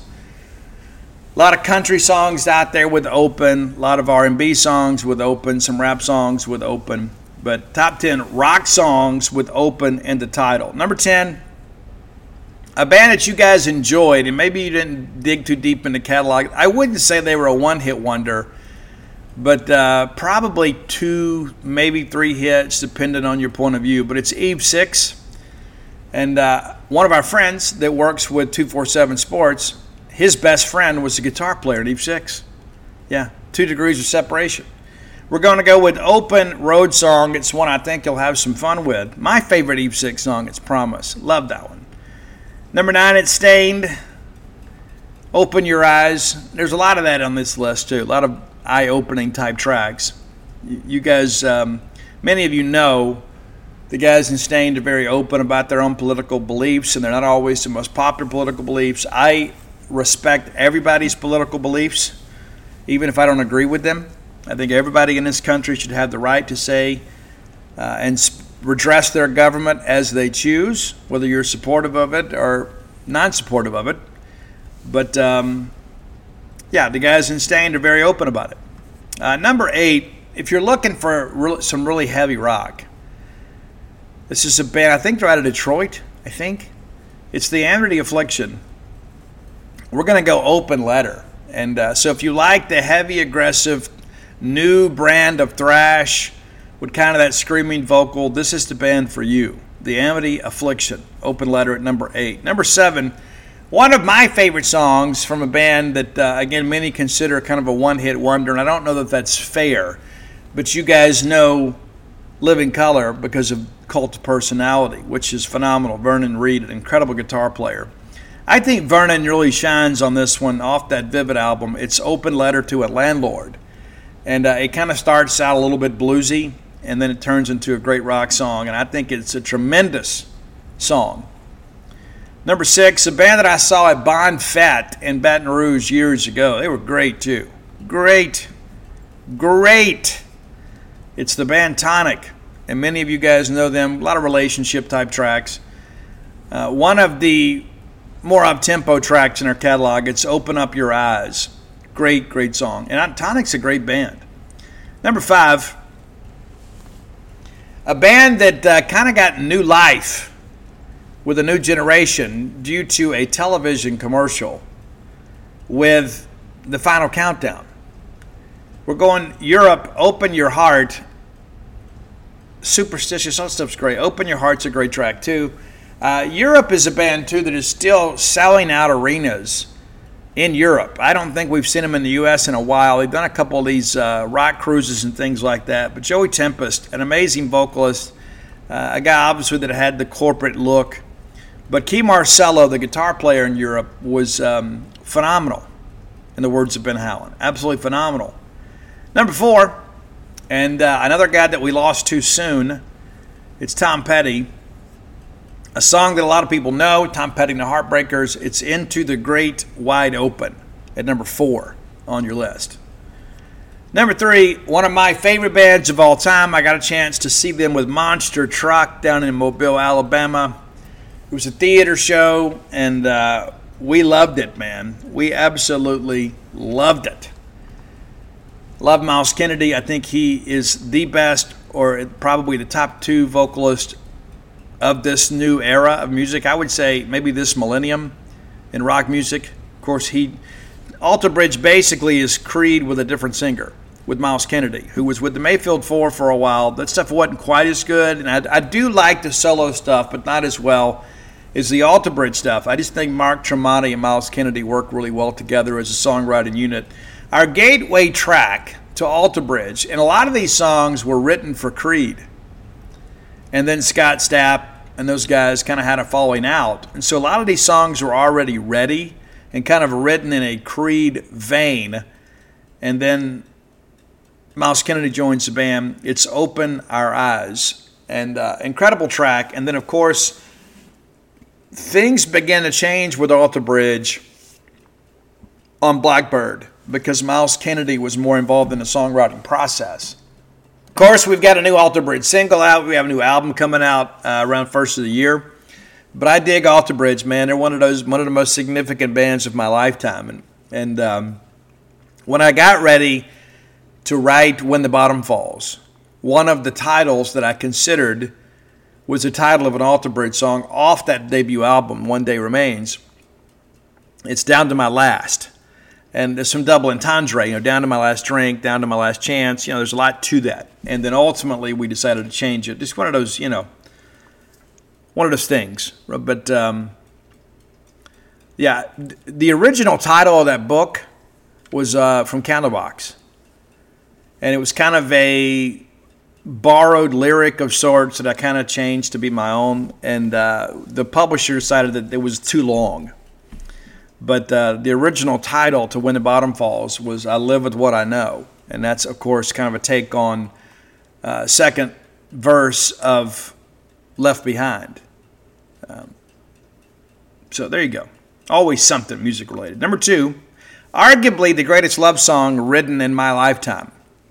A lot of country songs out there with open. A lot of R and B songs with open. Some rap songs with open. But top ten rock songs with open in the title. Number ten, a band that you guys enjoyed, and maybe you didn't dig too deep in the catalog. I wouldn't say they were a one-hit wonder, but uh, probably two, maybe three hits, depending on your point of view. But it's Eve Six. And uh, one of our friends that works with two forty-seven Sports, his best friend was a guitar player at Eve Six. Yeah, two degrees of separation. We're going to go with Open Road Song. It's one I think you'll have some fun with. My favorite Eve Six song, it's Promise. Love that one. Number nine, it's Stained. Open Your Eyes. There's a lot of that on this list, too. A lot of eye-opening type tracks. You guys, um, many of you know the guys in Stained are very open about their own political beliefs, and they're not always the most popular political beliefs. I respect everybody's political beliefs, even if I don't agree with them. I think everybody in this country should have the right to say uh, and sp- redress their government as they choose, whether you're supportive of it or non-supportive of it. But, um, yeah, the guys in Stained are very open about it. Uh, number eight, if you're looking for re- some really heavy rock, this is a band, I think they're out of Detroit, I think. It's the Amity Affliction. We're going to go Open Letter. And uh, so if you like the heavy, aggressive, new brand of thrash with kind of that screaming vocal, this is the band for you. The Amity Affliction, Open Letter at number eight. Number seven, one of my favorite songs from a band that, uh, again, many consider kind of a one-hit wonder, and I don't know that that's fair, but you guys know Living Color because of Cult of Personality, which is phenomenal. Vernon Reid, an incredible guitar player. I think Vernon really shines on this one off that Vivid album. It's Open Letter to a Landlord. And uh, it kind of starts out a little bit bluesy, and then it turns into a great rock song, and I think it's a tremendous song. Number six, a band that I saw at Bon Fett in Baton Rouge years ago. They were great, too. Great. Great. It's the band Tonic, and many of you guys know them. A lot of relationship-type tracks. Uh, one of the more up-tempo tracks in our catalog, it's Open Up Your Eyes. Great, great song. And Tonic's a great band. Number five, a band that uh, kind of got new life with a new generation due to a television commercial with The Final Countdown. We're going Europe, Open Your Heart. Superstitious, all stuff's great. Open Your Heart's a great track too. Uh, Europe is a band too that is still selling out arenas in Europe. I don't think we've seen them in the U S in a while. They've done a couple of these uh, rock cruises and things like that. But Joey Tempest, an amazing vocalist, uh, a guy obviously that had the corporate look. But Key Marcello, the guitar player in Europe, was um, phenomenal, in the words of Ben Howland. Absolutely phenomenal. Number four, and uh, another guy that we lost too soon, it's Tom Petty. A song that a lot of people know, Tom Petty and the Heartbreakers. It's Into the Great Wide Open at number four on your list. Number three, one of my favorite bands of all time. I got a chance to see them with Monster Truck down in Mobile, Alabama. It was a theater show, and uh, we loved it, man. We absolutely loved it. Love Miles Kennedy. I think he is the best, or probably the top two vocalist of this new era of music. I would say maybe this millennium in rock music. Of course, he Alter Bridge basically is Creed with a different singer, with Miles Kennedy, who was with the Mayfield Four for a while. That stuff wasn't quite as good, and I, I do like the solo stuff, but not as well as the Alter Bridge stuff. I just think Mark Tremonti and Miles Kennedy work really well together as a songwriting unit. Our gateway track to Alter Bridge, and a lot of these songs were written for Creed. And then Scott Stapp and those guys kind of had a falling out. And so a lot of these songs were already ready and kind of written in a Creed vein. And then Miles Kennedy joins the band. It's Open Our Eyes. And uh, incredible track. And then, of course, things began to change with Alter Bridge on Blackbird because Miles Kennedy was more involved in the songwriting process. Of course, we've got a new Alter Bridge single out. We have a new album coming out uh, around first of the year. But I dig Alter Bridge, man. They're one of those, one of the most significant bands of my lifetime. And and um, when I got ready to write When the Bottom Falls, one of the titles that I considered was the title of an Alter Bridge song off that debut album, One Day Remains. It's Down to My Last. And there's some double entendre, you know, down to my last drink, down to my last chance. You know, there's a lot to that. And then ultimately we decided to change it. Just one of those, you know, one of those things. But, um, yeah, the original title of that book was uh, from Candlebox. And it was kind of a borrowed lyric of sorts that I kind of changed to be my own. And uh, the publisher decided that it was too long. But uh, the original title to When the Bottom Falls was I Live With What I Know. And that's, of course, kind of a take on uh, second verse of Left Behind. Um, so there you go. Always something music related. Number two, arguably the greatest love song written in my lifetime.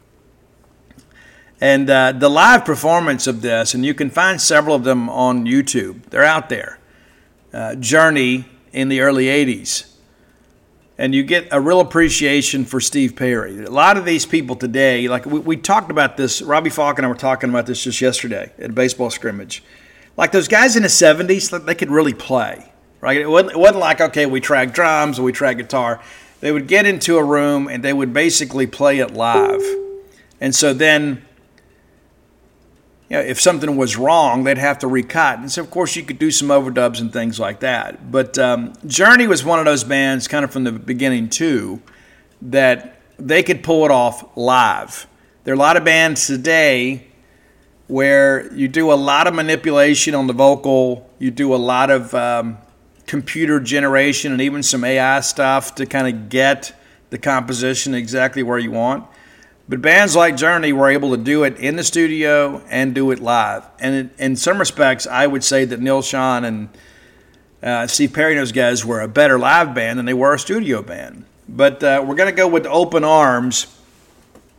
And uh, the live performance of this, and you can find several of them on YouTube. They're out there. Uh, Journey in the early eighties. And you get a real appreciation for Steve Perry. A lot of these people today, like we, we talked about this, Robbie Falk and I were talking about this just yesterday at a baseball scrimmage. Like those guys in the seventies, they could really play, right? It wasn't, it wasn't like, okay, we track drums or we track guitar. They would get into a room and they would basically play it live. And so then, you know, if something was wrong, they'd have to recut. And so, of course, you could do some overdubs and things like that. But um, Journey was one of those bands kind of from the beginning, too, that they could pull it off live. There are a lot of bands today where you do a lot of manipulation on the vocal. You do a lot of um, computer generation and even some A I stuff to kind of get the composition exactly where you want. But bands like Journey were able to do it in the studio and do it live. And in, in some respects, I would say that Neil Schon and uh, Steve Perry and those guys were a better live band than they were a studio band. But uh, we're going to go with Open Arms,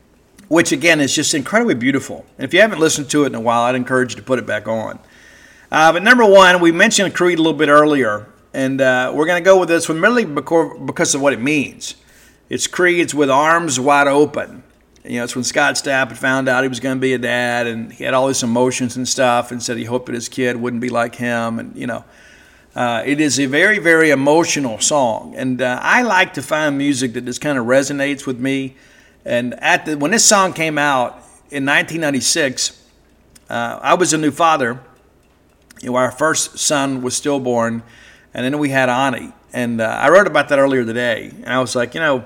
which, again, is just incredibly beautiful. And if you haven't listened to it in a while, I'd encourage you to put it back on. Uh, but number one, we mentioned Creed a little bit earlier, and uh, we're going to go with this one merely because of what it means. It's Creed's with arms wide open. You know, it's when Scott Stapp had found out he was going to be a dad, and he had all these emotions and stuff, and said he hoped that his kid wouldn't be like him. And, you know, uh, it is a very, very emotional song. And uh, I like to find music that just kind of resonates with me. And at the, when this song came out in nineteen ninety-six, uh, I was a new father. You know, our first son was stillborn, and then we had Ani. And uh, I wrote about that earlier today. And I was like, you know,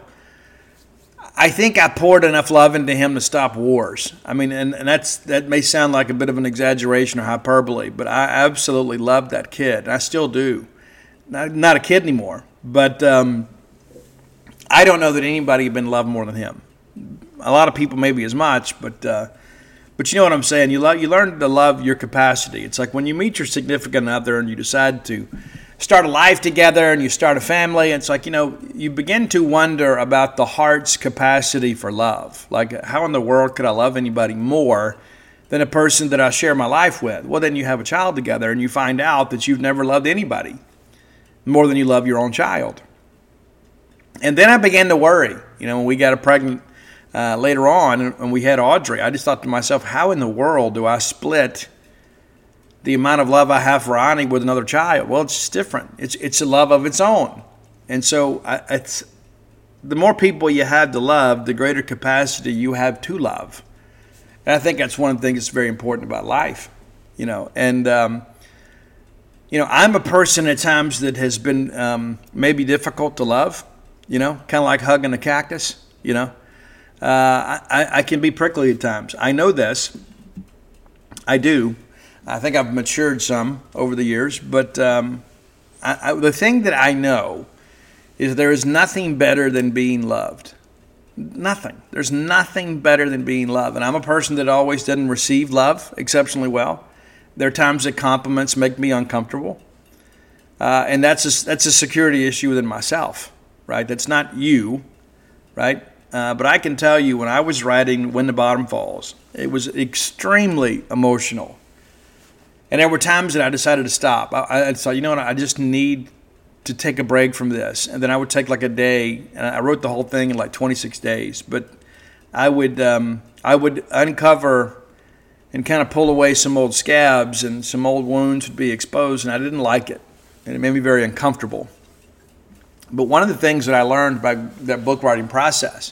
I think I poured enough love into him to stop wars. I mean, and, and that's that may sound like a bit of an exaggeration or hyperbole, but I absolutely loved that kid. And I still do. Not, not a kid anymore, but um, I don't know that anybody had been loved more than him. A lot of people maybe as much, but uh, but you know what I'm saying. You love, you learn to love your capacity. It's like when you meet your significant other and you decide to start a life together and you start a family, it's like, you know, you begin to wonder about the heart's capacity for love. Like, how in the world could I love anybody more than a person that I share my life with? Well, then you have a child together and you find out that you've never loved anybody more than you love your own child. And then I began to worry. You know, when we got a pregnant uh, later on and we had Audrey, I just thought to myself, how in the world do I split the amount of love I have for Ani with another child? Well, it's just different. It's it's a love of its own. And so I, it's the more people you have to love, the greater capacity you have to love. And I think that's one of the things that's very important about life, you know. And, um, you know, I'm a person at times that has been um, maybe difficult to love, you know, kind of like hugging a cactus, you know. Uh, I, I can be prickly at times. I know this. I do. I think I've matured some over the years, but um, I, I, the thing that I know is there is nothing better than being loved. Nothing. There's nothing better than being loved. And I'm a person that always didn't receive love exceptionally well. There are times that compliments make me uncomfortable. Uh, and that's a, that's a security issue within myself, right? That's not you, right? Uh, but I can tell you when I was writing When the Bottom Falls, it was extremely emotional. And there were times that I decided to stop. I, I thought, you know what, I just need to take a break from this. And then I would take like a day, and I wrote the whole thing in like twenty-six days. But I would um, I would uncover and kind of pull away some old scabs, and some old wounds would be exposed, and I didn't like it. And it made me very uncomfortable. But one of the things that I learned by that book writing process,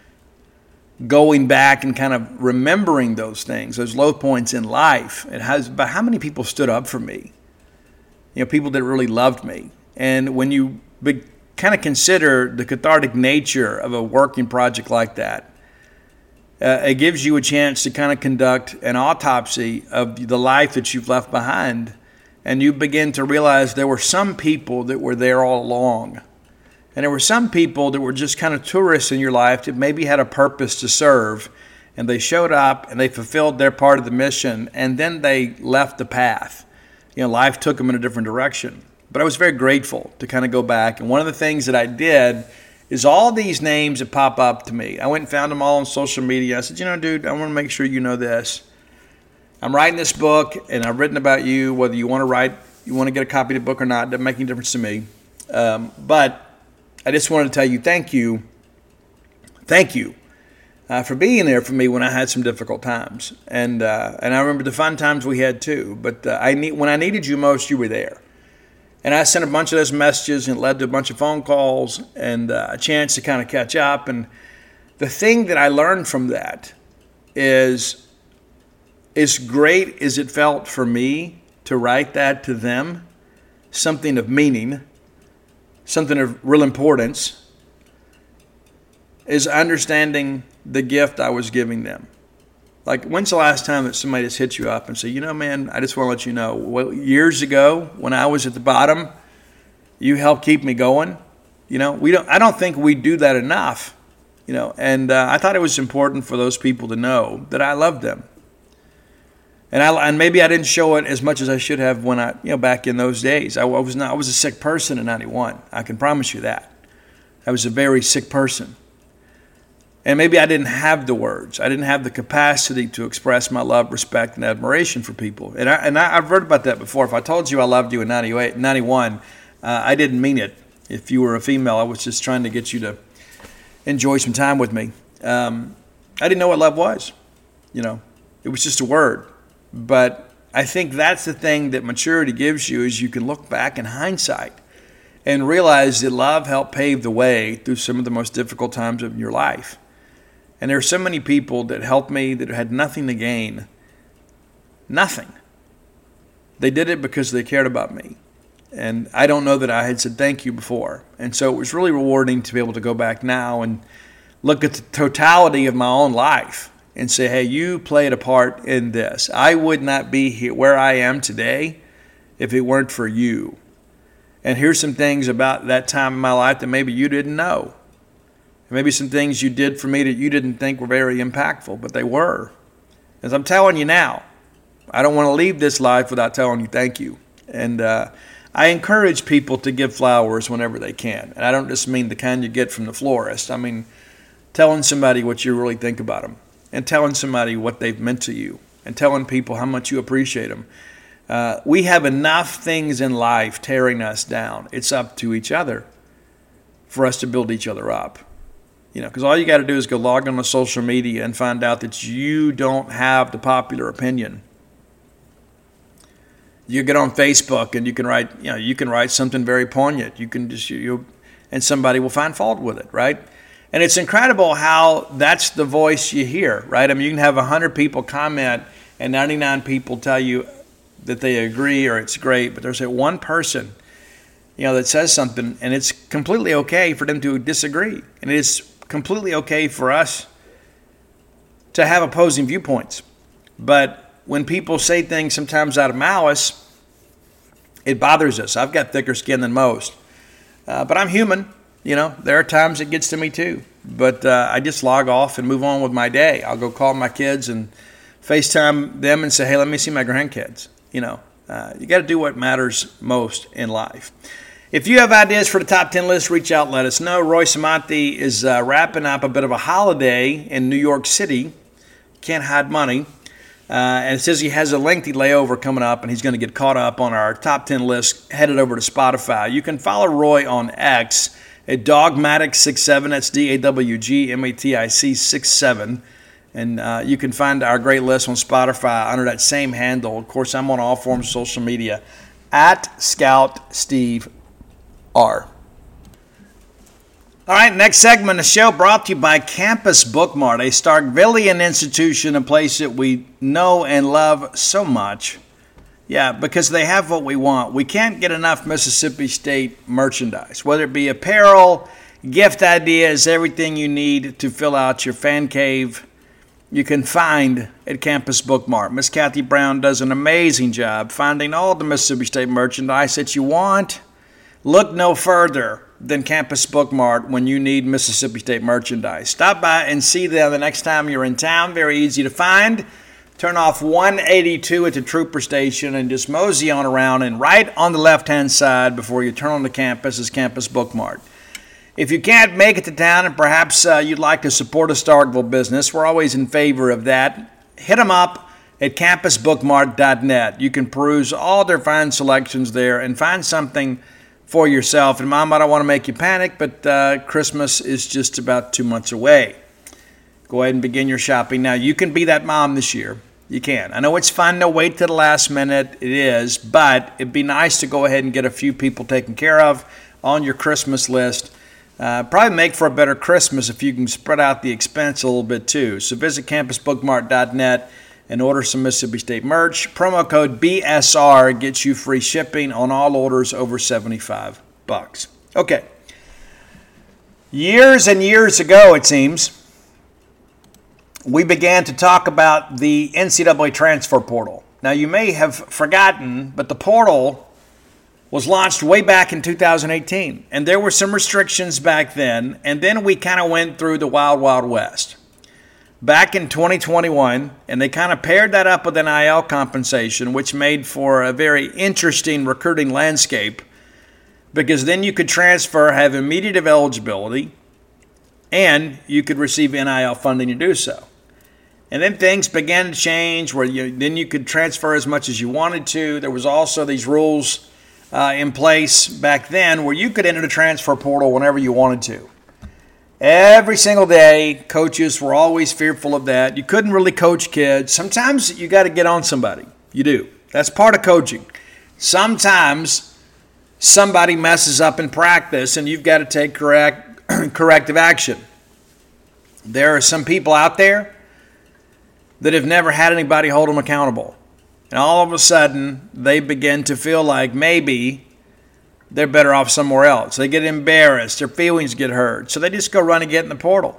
going back and kind of remembering those things, those low points in life, it has about how many people stood up for me. You know, people that really loved me. And when you be, kind of consider the cathartic nature of a working project like that, uh, it gives you a chance to kind of conduct an autopsy of the life that you've left behind. And you begin to realize there were some people that were there all along. And there were some people that were just kind of tourists in your life that maybe had a purpose to serve. And they showed up and they fulfilled their part of the mission. And then they left the path. You know, life took them in a different direction. But I was very grateful to kind of go back. And one of the things that I did is all these names that pop up to me, I went and found them all on social media. I said, you know, dude, I want to make sure you know this. I'm writing this book, and I've written about you. Whether you want to write, you want to get a copy of the book or not, doesn't make any difference to me. Um, but I just wanted to tell you thank you. Thank you uh, for being there for me when I had some difficult times. And uh, and I remember the fun times we had too. But uh, I need, when I needed you most, you were there. And I sent a bunch of those messages, and it led to a bunch of phone calls and uh, a chance to kind of catch up. And the thing that I learned from that is, as great as it felt for me to write that to them, something of meaning, something of real importance, is understanding the gift I was giving them. Like, when's the last time that somebody just hit you up and say, you know, man, I just want to let you know, well, years ago when I was at the bottom, you helped keep me going. You know, we don't. I don't think we do that enough. You know, and uh, I thought it was important for those people to know that I loved them. And I and maybe I didn't show it as much as I should have when I, you know, back in those days. I, I was not. I was a sick person in ninety-one. I can promise you that. I was a very sick person. And maybe I didn't have the words. I didn't have the capacity to express my love, respect, and admiration for people. And, I, and I, I've heard about that before. If I told you I loved you in ninety-eight, ninety-one, uh, I didn't mean it. If you were a female, I was just trying to get you to enjoy some time with me. Um, I didn't know what love was. You know, it was just a word. But I think that's the thing that maturity gives you, is you can look back in hindsight and realize that love helped pave the way through some of the most difficult times of your life. And there are so many people that helped me that had nothing to gain. Nothing. They did it because they cared about me. And I don't know that I had said thank you before. And so it was really rewarding to be able to go back now and look at the totality of my own life and say, hey, you played a part in this. I would not be here where I am today if it weren't for you. And here's some things about that time in my life that maybe you didn't know. Maybe some things you did for me that you didn't think were very impactful, but they were. As I'm telling you now, I don't want to leave this life without telling you thank you. And uh, I encourage people to give flowers whenever they can. And I don't just mean the kind you get from the florist. I mean telling somebody what you really think about them, and telling somebody what they've meant to you, and telling people how much you appreciate them. Uh, we have enough things in life tearing us down. It's up to each other for us to build each other up. You know, because all you got to do is go log on to social media and find out that you don't have the popular opinion. You get on Facebook and you can write, you know, you can write something very poignant. You can just, you, you and somebody will find fault with it, right? And it's incredible how that's the voice you hear, right? I mean, you can have one hundred people comment and ninety-nine people tell you that they agree or it's great, but there's that one person, you know, that says something, and it's completely okay for them to disagree. And it is completely okay for us to have opposing viewpoints. But when people say things sometimes out of malice, it bothers us. I've got thicker skin than most. Uh, but I'm human. You know, there are times it gets to me too. But uh, I just log off and move on with my day. I'll go call my kids and FaceTime them and say, hey, let me see my grandkids. You know, uh, you got to do what matters most in life. If you have ideas for the top ten list, reach out, let us know. Roy Samonte is uh, wrapping up a bit of a holiday in New York City. Can't hide money. Uh, and it says he has a lengthy layover coming up, and he's going to get caught up on our top ten list, headed over to Spotify. You can follow Roy on X at Dogmatic six seven. That's D A W G M A T I C six seven. And uh, you can find our great list on Spotify under that same handle. Of course, I'm on all forms of social media at Scout Steve R. All right, next segment of the show brought to you by Campus Bookmart, a Starkvillian institution, a place that we know and love so much. Yeah, because they have what we want. We can't get enough Mississippi State merchandise, whether it be apparel, gift ideas, everything you need to fill out your fan cave, you can find at Campus Bookmart. Miss Kathy Brown does an amazing job finding all the Mississippi State merchandise that you want. Look no further than Campus Bookmart when you need Mississippi State merchandise. Stop by and see them the next time you're in town. Very easy to find. Turn off one eighty-two at the Trooper Station and just mosey on around, and right on the left-hand side before you turn on the campus is Campus Bookmart. If you can't make it to town and perhaps uh, you'd like to support a Starkville business, we're always in favor of that. Hit them up at campus bookmart dot net. You can peruse all their fine selections there and find something for yourself. And Mom, I don't want to make you panic, but uh, Christmas is just about two months away. Go ahead and begin your shopping now. You can be that mom this year. You can. I know it's fun to wait to the last minute. It is, but it'd be nice to go ahead and get a few people taken care of on your Christmas list. Uh, probably make for a better Christmas if you can spread out the expense a little bit too. So visit campus bookmart dot net and order some Mississippi State merch. Promo code B S R gets you free shipping on all orders over seventy-five bucks. Okay. Years and years ago, it seems, we began to talk about the N C double A transfer portal. Now, you may have forgotten, but the portal was launched way back in two thousand eighteen, and there were some restrictions back then, and then we kind of went through the wild, wild west. Back in twenty twenty-one, and they kind of paired that up with N I L compensation, which made for a very interesting recruiting landscape, because then you could transfer, have immediate eligibility, and you could receive N I L funding to do so. And then things began to change where you, then you could transfer as much as you wanted to. There was also these rules uh, in place back then where you could enter the transfer portal whenever you wanted to. Every single day, coaches were always fearful of that. You couldn't really coach kids. Sometimes you got to get on somebody. You do. That's part of coaching. Sometimes somebody messes up in practice and you've got to take correct, corrective action. There are some people out there that have never had anybody hold them accountable. And all of a sudden, they begin to feel like maybe they're better off somewhere else. They get embarrassed. Their feelings get hurt. So they just go run and get in the portal.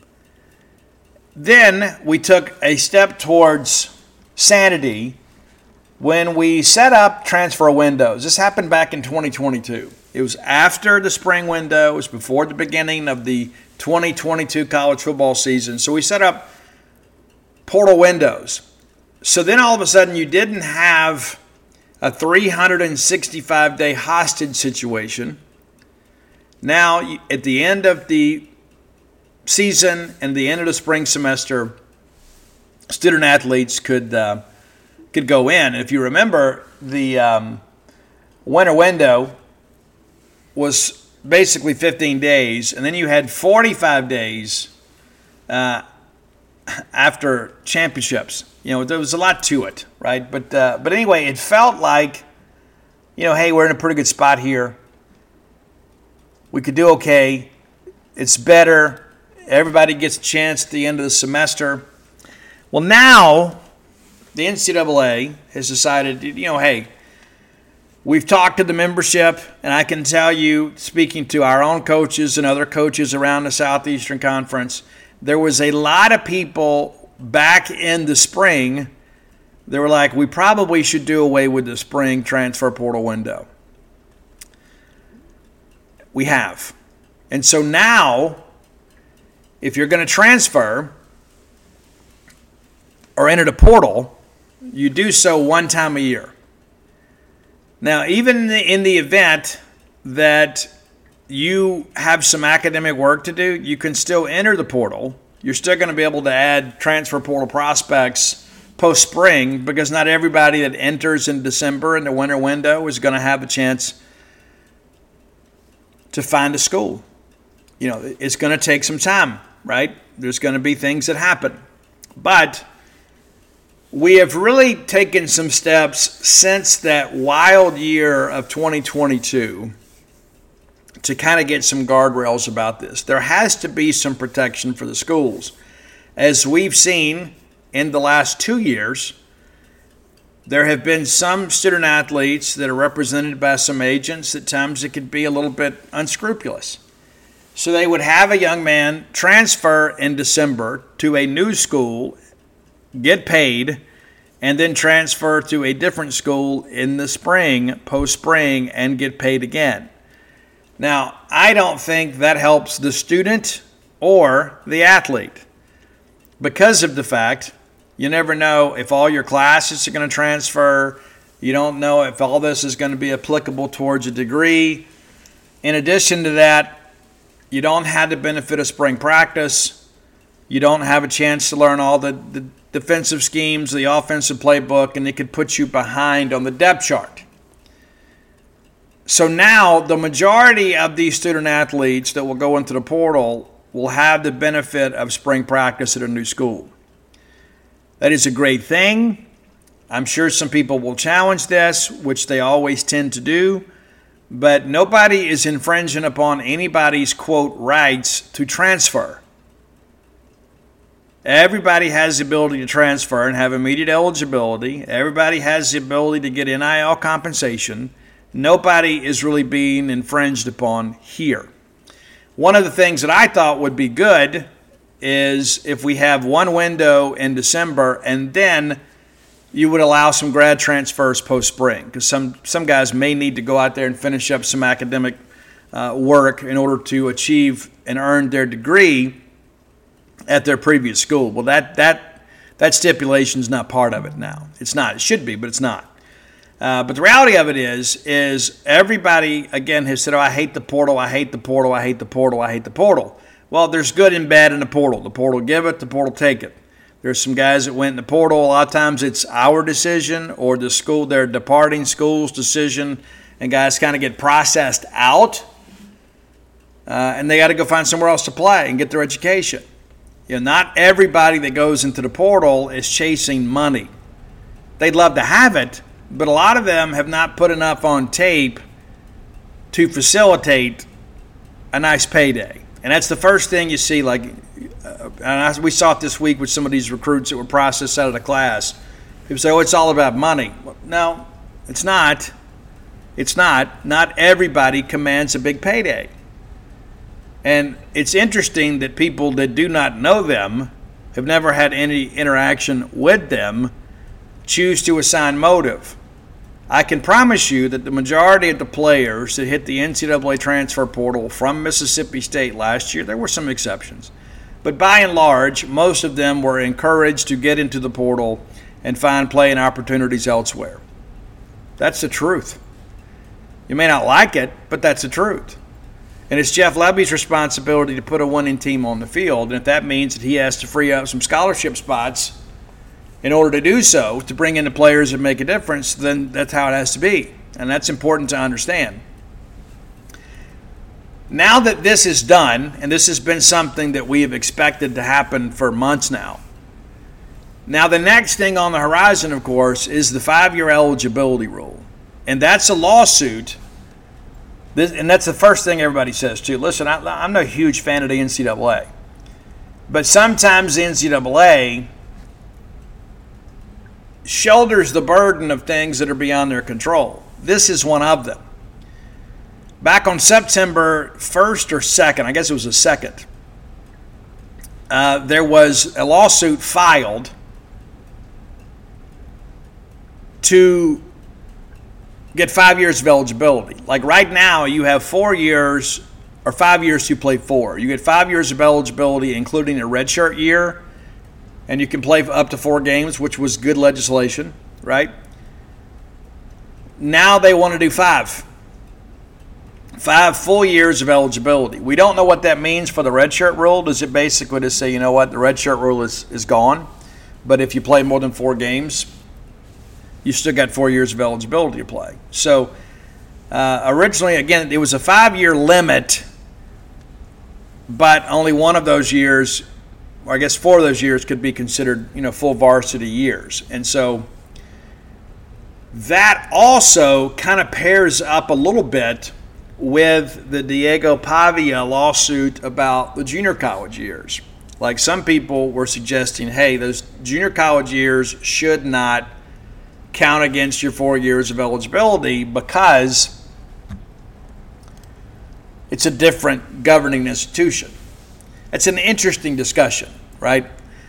Then we took a step towards sanity when we set up transfer windows. This happened back in twenty twenty-two. It was after the spring window. It was before the beginning of the twenty twenty-two college football season. So we set up portal windows. So then all of a sudden you didn't have a three hundred sixty-five day hostage situation. Now at the end of the season and the end of the spring semester, student athletes could uh, could go in. And if you remember, the um, winter window was basically fifteen days, and then you had forty-five days uh, after championships. You know, there was a lot to it, right? But uh, but anyway, it felt like, you know, hey, we're in a pretty good spot here. We could do okay. It's better. Everybody gets a chance at the end of the semester. Well, now the N C double A has decided, you know, hey, we've talked to the membership, and I can tell you, speaking to our own coaches and other coaches around the Southeastern Conference, there was a lot of people back in the spring, they were like, we probably should do away with the spring transfer portal window. We have. And so now, if you're going to transfer or enter the portal, you do so one time a year. Now, even in the, in the event that you have some academic work to do, you can still enter the portal. You're still going to be able to add transfer portal prospects post-spring because not everybody that enters in December in the winter window is going to have a chance to find a school. You know, it's going to take some time, right? There's going to be things that happen. But we have really taken some steps since that wild year of twenty twenty-two to kind of get some guardrails about this. There has to be some protection for the schools. As we've seen in the last two years, there have been some student athletes that are represented by some agents. At times it could be a little bit unscrupulous. So they would have a young man transfer in December to a new school, get paid, and then transfer to a different school in the spring, post-spring, and get paid again. Now, I don't think that helps the student or the athlete because of the fact you never know if all your classes are going to transfer. You don't know if all this is going to be applicable towards a degree. In addition to that, you don't have the benefit of spring practice. You don't have a chance to learn all the, the defensive schemes, the offensive playbook, and it could put you behind on the depth chart. So now the majority of these student athletes that will go into the portal will have the benefit of spring practice at a new school. That is a great thing. I'm sure some people will challenge this, which they always tend to do, but nobody is infringing upon anybody's, quote, rights to transfer. Everybody has the ability to transfer and have immediate eligibility. Everybody has the ability to get N I L compensation. Nobody is really being infringed upon here. One of the things that I thought would be good is if we have one window in December and then you would allow some grad transfers post-spring because some, some guys may need to go out there and finish up some academic uh, work in order to achieve and earn their degree at their previous school. Well, that, that, that stipulation is not part of it now. It's not. It should be, but it's not. Uh, but the reality of it is, is everybody, again, has said, oh, I hate the portal, I hate the portal, I hate the portal, I hate the portal. Well, there's good and bad in the portal. The portal give it, the portal take it. There's some guys that went in the portal. A lot of times it's our decision or the school, their departing school's decision, and guys kind of get processed out, uh, and they got to go find somewhere else to play and get their education. You know, not everybody that goes into the portal is chasing money. They'd love to have it, but a lot of them have not put enough on tape to facilitate a nice payday. And that's the first thing you see, like, uh, and I, we saw it this week with some of these recruits that were processed out of the class. People say, oh, it's all about money. Well, no, it's not. It's not. Not everybody commands a big payday. And it's interesting that people that do not know them, have never had any interaction with them, choose to assign motive. I can promise you that the majority of the players that hit the N C double A transfer portal from Mississippi State last year, there were some exceptions, but by and large, most of them were encouraged to get into the portal and find playing opportunities elsewhere. That's the truth. You may not like it, but that's the truth. And it's Jeff Lebby's responsibility to put a winning team on the field, and if that means that he has to free up some scholarship spots in order to do so, to bring in the players that make a difference, then that's how it has to be. And that's important to understand. Now that this is done, and this has been something that we have expected to happen for months now, now the next thing on the horizon, of course, is the five-year eligibility rule. And that's a lawsuit. This, and that's the first thing everybody says, too. Listen, I, I'm no huge fan of the N C double A. But sometimes the N C double A shoulders the burden of things that are beyond their control. This is one of them. Back on September first or second, I guess it was the second, uh, there was a lawsuit filed to get five years of eligibility. Like right now, you have four years or five years to play four. You get five years of eligibility, including a redshirt year, and you can play up to four games, which was good legislation, right? Now they want to do five. Five full years of eligibility. We don't know what that means for the redshirt rule. Does it basically just say, you know what, the redshirt rule is, is gone, but if you play more than four games, you still got four years of eligibility to play. So uh, originally, again, it was a five-year limit, but only one of those years, or I guess four of those years could be considered, you know, full varsity years. And so that also kind of pairs up a little bit with the Diego Pavia lawsuit about the junior college years. Like some people were suggesting, hey, those junior college years should not count against your four years of eligibility because it's a different governing institution. It's an interesting discussion, right?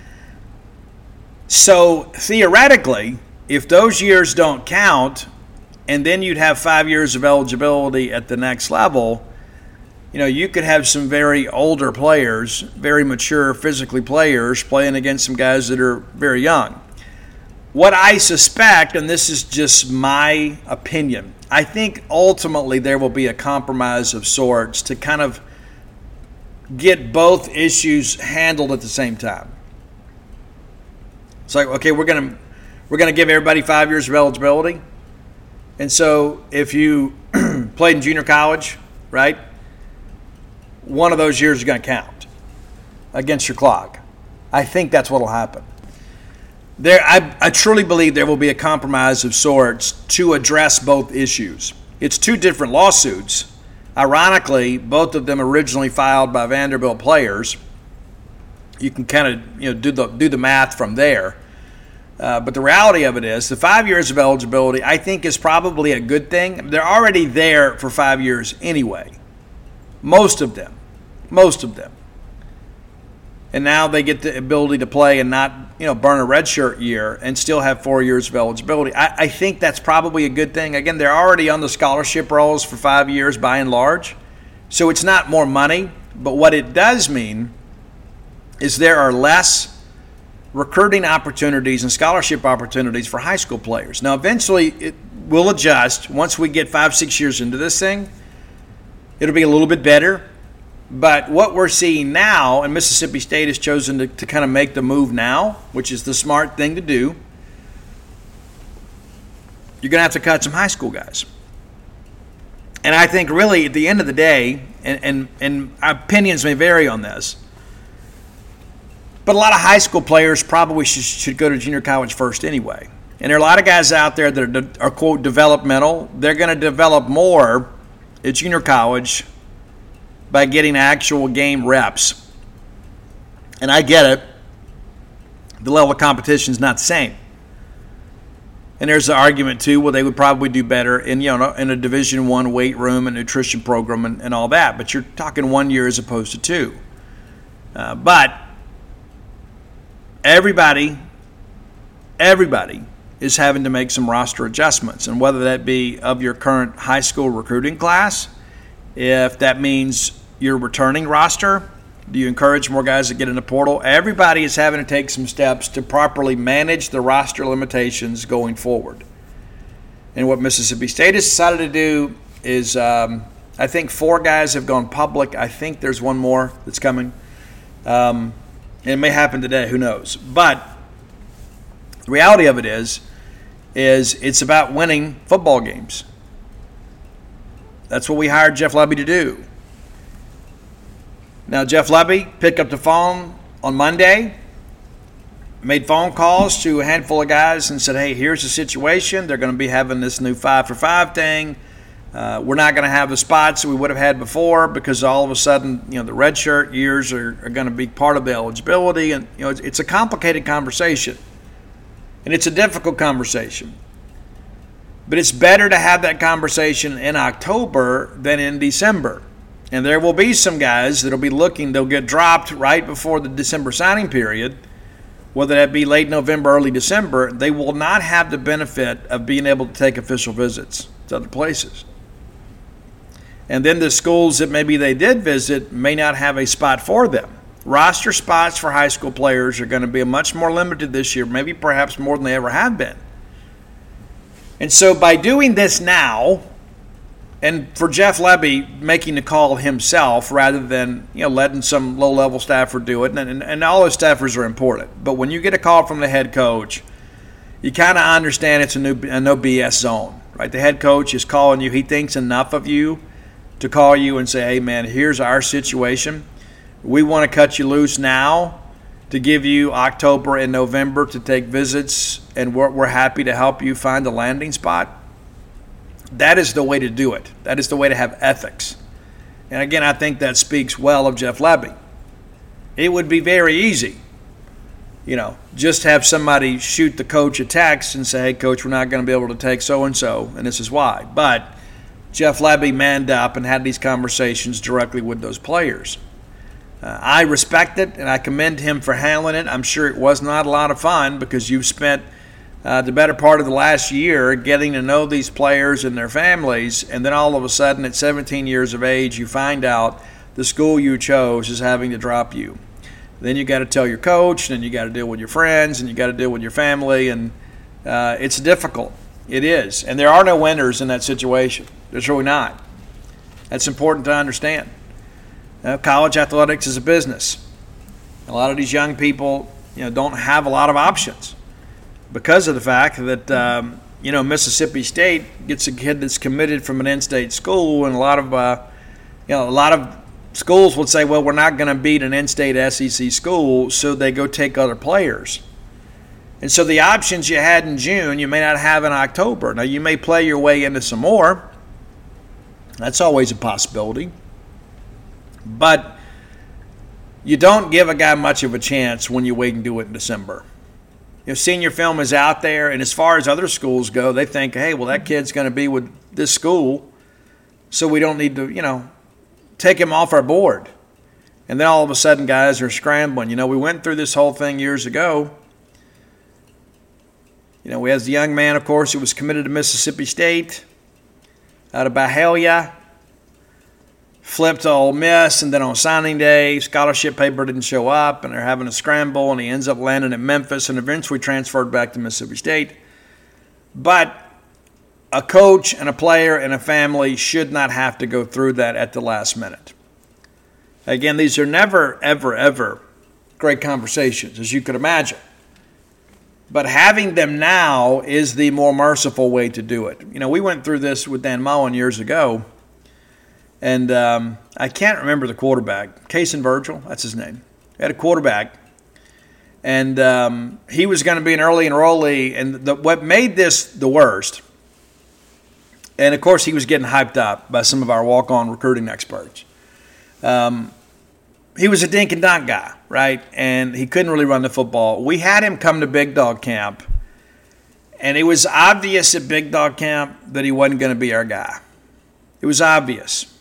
So theoretically, if those years don't count, and then you'd have five years of eligibility at the next level, you know, you could have some very older players, very mature physically players playing against some guys that are very young. What I suspect, and this is just my opinion, I think ultimately there will be a compromise of sorts to kind of get both issues handled at the same time. It's like, okay, we're gonna we're gonna give everybody five years of eligibility, and so if you played in junior college, right, one of those years is gonna count against your clock. I think that's what'll happen. There, I, I truly believe there will be a compromise of sorts to address both issues. It's two different lawsuits. Ironically, both of them originally filed by Vanderbilt players. You can kind of, you know, do the do the math from there. Uh, but the reality of it is, the five years of eligibility, I think, is probably a good thing. They're already there for five years anyway. Most of them, most of them. And now they get the ability to play and not, you know, burn a redshirt year and still have four years of eligibility. I, I think that's probably a good thing. Again, they're already on the scholarship rolls for five years by and large. So it's not more money. But what it does mean is there are less recruiting opportunities and scholarship opportunities for high school players. Now, eventually it will adjust. Once we get five, six years into this thing, it'll be a little bit better. But what we're seeing now, and Mississippi State has chosen to, to kind of make the move now, which is the smart thing to do, you're going to have to cut some high school guys. And I think really at the end of the day, and, and, and opinions may vary on this, but a lot of high school players probably should, should go to junior college first anyway. And there are a lot of guys out there that are, are quote, developmental. They're going to develop more at junior college by getting actual game reps. And I get it. The level of competition is not the same. And there's the argument, too, well, they would probably do better in, you know, in a Division One weight room and nutrition program and, and all that. But you're talking one year as opposed to two. Uh, but everybody, everybody is having to make some roster adjustments. And whether that be of your current high school recruiting class, if that means your returning roster, do you encourage more guys to get in the portal? Everybody is having to take some steps to properly manage the roster limitations going forward. And what Mississippi State has decided to do is, um, I think four guys have gone public. I think there's one more that's coming. Um, and it may happen today. Who knows? But the reality of it is, is it's about winning football games. That's what we hired Jeff Lebby to do. Now, Jeff Lebby picked up the phone on Monday, made phone calls to a handful of guys and said, hey, here's the situation. They're going to be having this new five for five thing. Uh, we're not going to have the spots that we would have had before because all of a sudden, you know, the red shirt years are, are going to be part of the eligibility. And, you know, it's, it's a complicated conversation. And it's a difficult conversation. But it's better to have that conversation in October than in December. And there will be some guys that will be looking, they'll get dropped right before the December signing period, whether that be late November, early December. They will not have the benefit of being able to take official visits to other places. And then the schools that maybe they did visit may not have a spot for them. Roster spots for high school players are going to be much more limited this year, maybe perhaps more than they ever have been. And so by doing this now, and for Jeff Lebby making the call himself rather than, you know, letting some low-level staffer do it, and, and, and all those staffers are important. But when you get a call from the head coach, you kind of understand it's a, new, a no B S zone, right? The head coach is calling you. He thinks enough of you to call you and say, hey, man, here's our situation. We want to cut you loose now to give you October and November to take visits, and we're, we're happy to help you find a landing spot. That is the way to do it. That is the way to have ethics. And again, I think that speaks well of Jeff Lebby. It would be very easy, you know, just have somebody shoot the coach a text and say, hey, coach, we're not going to be able to take so-and-so, and this is why. But Jeff Lebby manned up and had these conversations directly with those players. Uh, I respect it, and I commend him for handling it. I'm sure it was not a lot of fun because you've spent Uh, the better part of the last year getting to know these players and their families, and then all of a sudden at seventeen years of age you find out the school you chose is having to drop you. Then you got to tell your coach, and then you got to deal with your friends, and you got to deal with your family, and uh, it's difficult. It is. And there are no winners in that situation. There's really not. That's important to understand. Uh, college athletics is a business. A lot of these young people, you know, don't have a lot of options, because of the fact that, um, you know, Mississippi State gets a kid that's committed from an in-state school, and a lot of, uh, you know, a lot of schools would say, well, we're not going to beat an in-state S E C school, so they go take other players. And so the options you had in June, you may not have in October. Now, you may play your way into some more. That's always a possibility. But you don't give a guy much of a chance when you wait and do it in December. You know, senior film is out there, and as far as other schools go, they think, hey, well, that kid's going to be with this school, so we don't need to, you know, take him off our board. And then all of a sudden, guys are scrambling. You know, we went through this whole thing years ago. You know, we had the young man, of course, who was committed to Mississippi State out of Byhalia, flipped to Ole Miss, and then on signing day, scholarship paper didn't show up, and they're having a scramble, and he ends up landing at Memphis and eventually transferred back to Mississippi State. But a coach and a player and a family should not have to go through that at the last minute. Again, these are never, ever, ever great conversations, as you could imagine. But having them now is the more merciful way to do it. You know, we went through this with Dan Mullen years ago, and um, I can't remember the quarterback. Kason Virgil, that's his name. He had a quarterback, and um, he was going to be an early enrollee. And the, what made this the worst, and of course he was getting hyped up by some of our walk-on recruiting experts. Um, he was a dink and dunk guy, right? And he couldn't really run the football. We had him come to Big Dog Camp, and it was obvious at Big Dog Camp that he wasn't going to be our guy. It was obvious.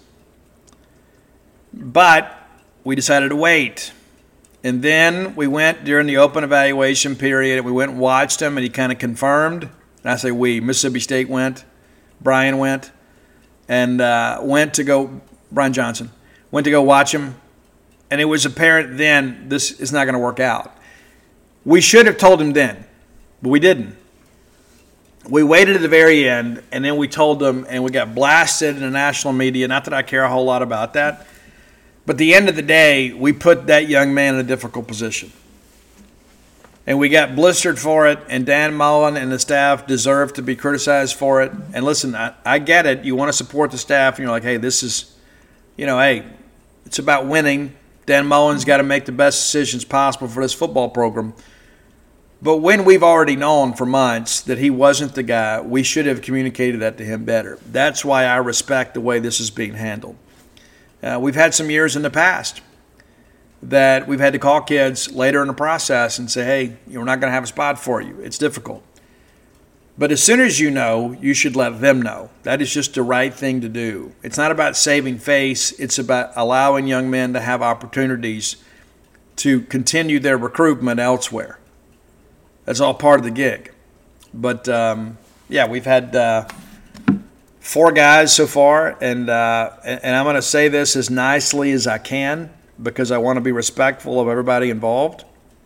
But we decided to wait. And then we went during the open evaluation period, and we went and watched him, and he kind of confirmed. And I say we, Mississippi State went, Brian went, and uh, went to go, Brian Johnson, went to go watch him. And it was apparent then this is not going to work out. We should have told him then, but we didn't. We waited at the very end, and then we told them, and we got blasted in the national media. Not that I care a whole lot about that. But at the end of the day, we put that young man in a difficult position. And we got blistered for it, and Dan Mullen and the staff deserve to be criticized for it. And listen, I, I get it. You want to support the staff, and you're like, hey, this is, you know, hey, it's about winning. Dan Mullen's got to make the best decisions possible for this football program. But when we've already known for months that he wasn't the guy, we should have communicated that to him better. That's why I respect the way this is being handled. Uh, we've had some years in the past that we've had to call kids later in the process and say, hey, we're not going to have a spot for you. It's difficult. But as soon as you know, you should let them know. That is just the right thing to do. It's not about saving face. It's about allowing young men to have opportunities to continue their recruitment elsewhere. That's all part of the gig. But, um, yeah, we've had uh, four guys so far, and, uh, and I'm going to say this as nicely as I can because I want to be respectful of everybody involved.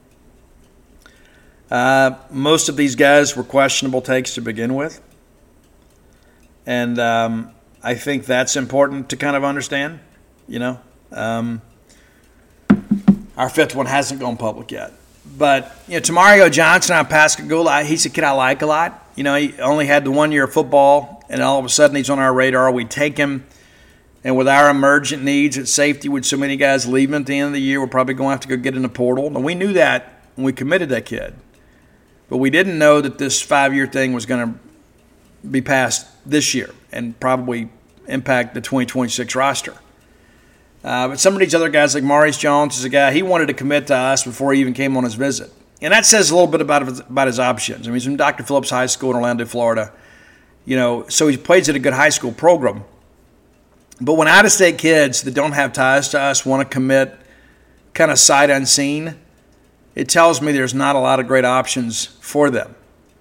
Uh, most of these guys were questionable takes to begin with. And um, I think that's important to kind of understand, you know. Um, our fifth one hasn't gone public yet. But, you know, Tamario Johnson on Pascagoula, he's a kid I like a lot. You know, he only had the one year of football, and all of a sudden he's on our radar. We take him, and with our emergent needs at safety, with so many guys leaving at the end of the year, we're probably going to have to go get in the portal. And we knew that when we committed that kid. But we didn't know that this five-year thing was going to be passed this year and probably impact the twenty twenty-six roster. Uh, but some of these other guys, like Maurice Jones, is a guy, he wanted to commit to us before he even came on his visit. And that says a little bit about his, about his options. I mean, he's from Doctor Phillips High School in Orlando, Florida. You know, so he plays at a good high school program. But when out-of-state kids that don't have ties to us want to commit kind of sight unseen, it tells me there's not a lot of great options for them.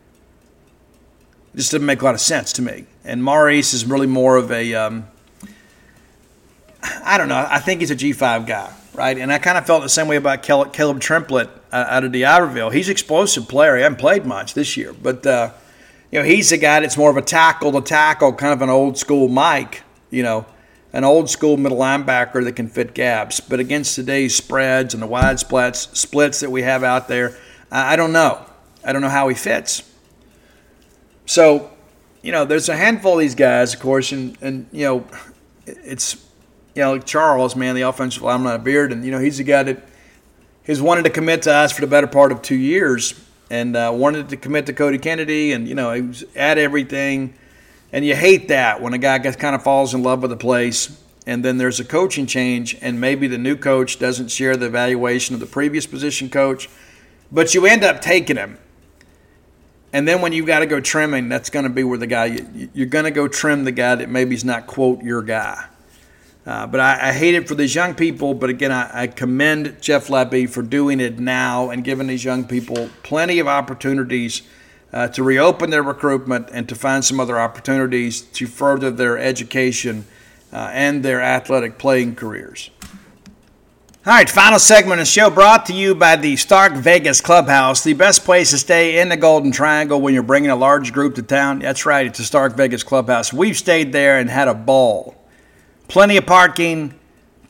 It just doesn't make a lot of sense to me. And Maurice is really more of a, um, I don't know, I think he's a G five guy, right? And I kind of felt the same way about Caleb Trimplett uh, out of D'Iberville. He's an explosive player. He hasn't played much this year. But, uh, you know, he's a guy that's more of a tackle-to-tackle, kind of an old-school Mike, you know, an old-school middle linebacker that can fit gaps. But against today's spreads and the wide splits, splits that we have out there, I don't know. I don't know how he fits. So, you know, there's a handful of these guys, of course, and, and you know, it's, you know, like Charles, man, the offensive lineman out of Beard, and, you know, he's a guy that has wanted to commit to us for the better part of two years and uh, wanted to commit to Cody Kennedy, and, you know, he was at everything. And you hate that when a guy gets, kind of falls in love with a place and then there's a coaching change and maybe the new coach doesn't share the evaluation of the previous position coach, but you end up taking him. And then when you've got to go trimming, that's going to be where the guy, you, you're going to go trim the guy that maybe is not, quote, your guy. Uh, but I, I hate it for these young people. But again, I, I commend Jeff Lebby for doing it now and giving these young people plenty of opportunities Uh, to reopen their recruitment and to find some other opportunities to further their education uh, and their athletic playing careers. All right, final segment of the show brought to you by the Stark Vegas Clubhouse, the best place to stay in the Golden Triangle when you're bringing a large group to town. That's right, it's the Stark Vegas Clubhouse. We've stayed there and had a ball. Plenty of parking,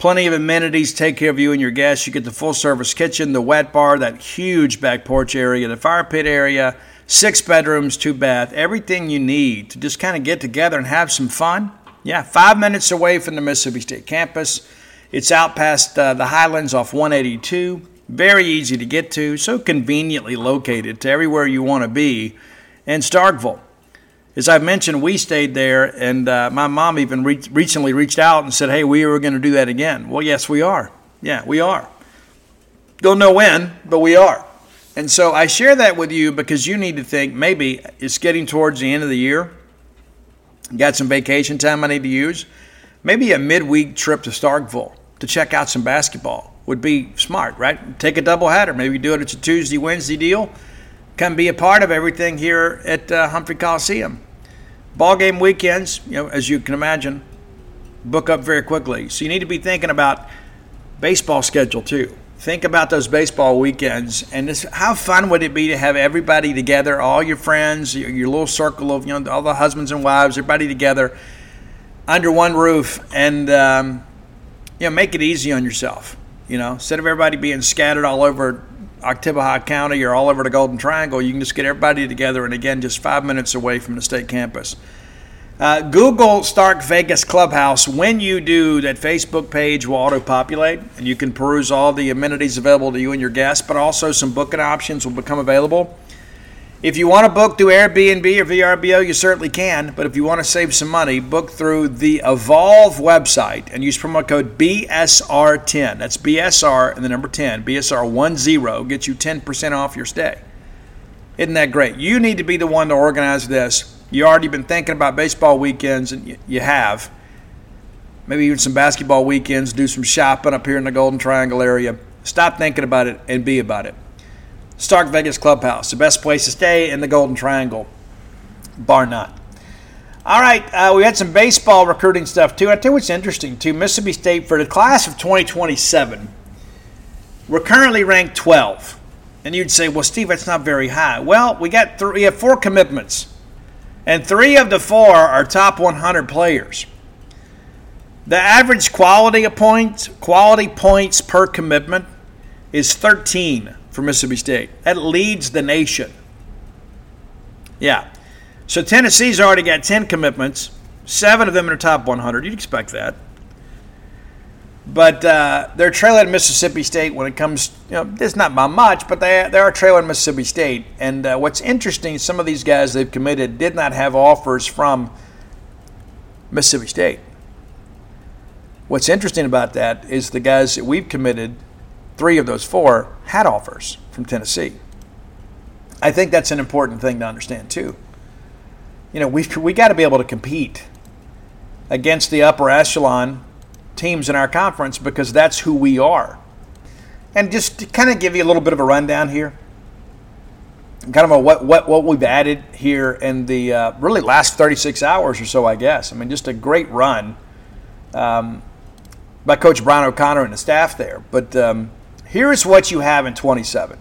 Plenty of amenities take care of you and your guests. You get the full-service kitchen, the wet bar, that huge back porch area, the fire pit area, six bedrooms, two bath, everything you need to just kind of get together and have some fun. Yeah, five minutes away from the Mississippi State campus. It's out past uh, the Highlands off one eighty-two. Very easy to get to, so conveniently located to everywhere you want to be in Starkville. As I've mentioned, we stayed there, and uh, my mom even re- recently reached out and said, hey, we were going to do that again. Well, yes, we are. Yeah, we are. Don't know when, but we are. And so I share that with you because you need to think maybe it's getting towards the end of the year. Got some vacation time I need to use. Maybe a midweek trip to Starkville to check out some basketball would be smart, right? Take a doubleheader. Maybe do it. It's a Tuesday, Wednesday deal. Come be a part of everything here at uh, Humphrey Coliseum. Ball game weekends, you know, as you can imagine, book up very quickly. So you need to be thinking about baseball schedule too. Think about those baseball weekends, and this, how fun would it be to have everybody together, all your friends, your, your little circle of, you know, all the husbands and wives, everybody together under one roof, and um, you know, make it easy on yourself. You know, instead of everybody being scattered all over Oktibbeha County or all over the Golden Triangle, you can just get everybody together, and again, just five minutes away from the state campus. Uh, Google Stark Vegas Clubhouse. When you do, that Facebook page will auto-populate, and you can peruse all the amenities available to you and your guests, but also some booking options will become available. If you want to book through Airbnb or V R B O, you certainly can, but if you want to save some money, book through the Evolve website and use promo code B S R ten. That's B S R and the number ten, B S R ten, gets you ten percent off your stay. Isn't that great? You need to be the one to organize this. You already been thinking about baseball weekends, and you have. Maybe even some basketball weekends, do some shopping up here in the Golden Triangle area. Stop thinking about it and be about it. Stark Vegas Clubhouse, the best place to stay in the Golden Triangle, bar none. All right, uh, we had some baseball recruiting stuff, too. I tell you what's interesting, too. Mississippi State, for the class of twenty twenty-seven, we're currently ranked twelve. And you'd say, well, Steve, that's not very high. Well, we got three, we have four commitments. And three of the four are top one hundred players. The average quality of points, quality points per commitment is thirteen for Mississippi State. That leads the nation. Yeah. So Tennessee's already got ten commitments, seven of them in the top one hundred. You'd expect that. But uh, they're trailing Mississippi State when it comes, you know, it's not by much, but they, they are trailing Mississippi State. And uh, what's interesting, some of these guys they've committed did not have offers from Mississippi State. What's interesting about that is the guys that we've committed, three of those four, had offers from Tennessee. I think that's an important thing to understand, too. You know, we've we got to be able to compete against the upper echelon teams in our conference because that's who we are. And just to kind of give you a little bit of a rundown here, kind of a what what what we've added here in the uh, really last thirty-six hours or so, I guess. I mean, just a great run um, by Coach Brian O'Connor and the staff there. But um, here's what you have in twenty-seven.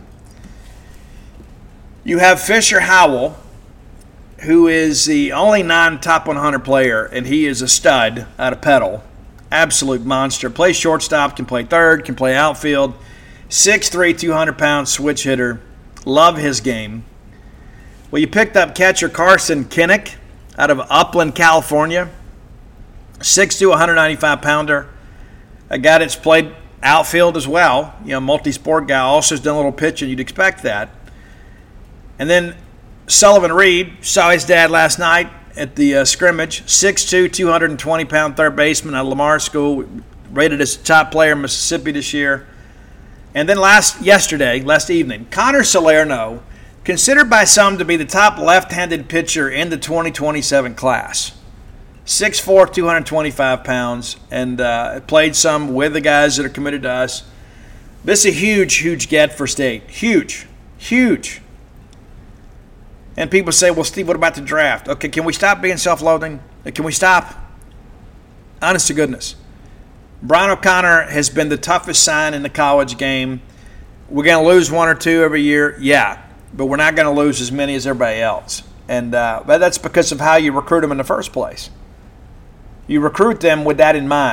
You have Fisher Howell, who is the only non-top one hundred player, and he is a stud out of Petal. Absolute monster. Plays shortstop, can play third, can play outfield. six three, two hundred pound switch hitter. Love his game. Well, you picked up catcher Carson Kinnick out of Upland, California. six two, one ninety-five pounder. A guy that's played outfield as well. You know, multi-sport guy. Also has done a little pitching. You'd expect that. And then Sullivan Reed, saw his dad last night at the uh, scrimmage. six two, two twenty pound third baseman out of Lamar School, rated as the top player in Mississippi this year. And then last yesterday, last evening, Connor Salerno, considered by some to be the top left-handed pitcher in the twenty twenty-seven class. six four, two twenty-five pounds, and uh, played some with the guys that are committed to us. This is a huge, huge get for State. Huge, huge. And people say, well, Steve, what about the draft? Okay, can we stop being self-loathing? Can we stop? Honest to goodness. Brian O'Connor has been the toughest sign in the college game. We're going to lose one or two every year, yeah, but we're not going to lose as many as everybody else. And uh, that's because of how you recruit them in the first place. You recruit them with that in mind.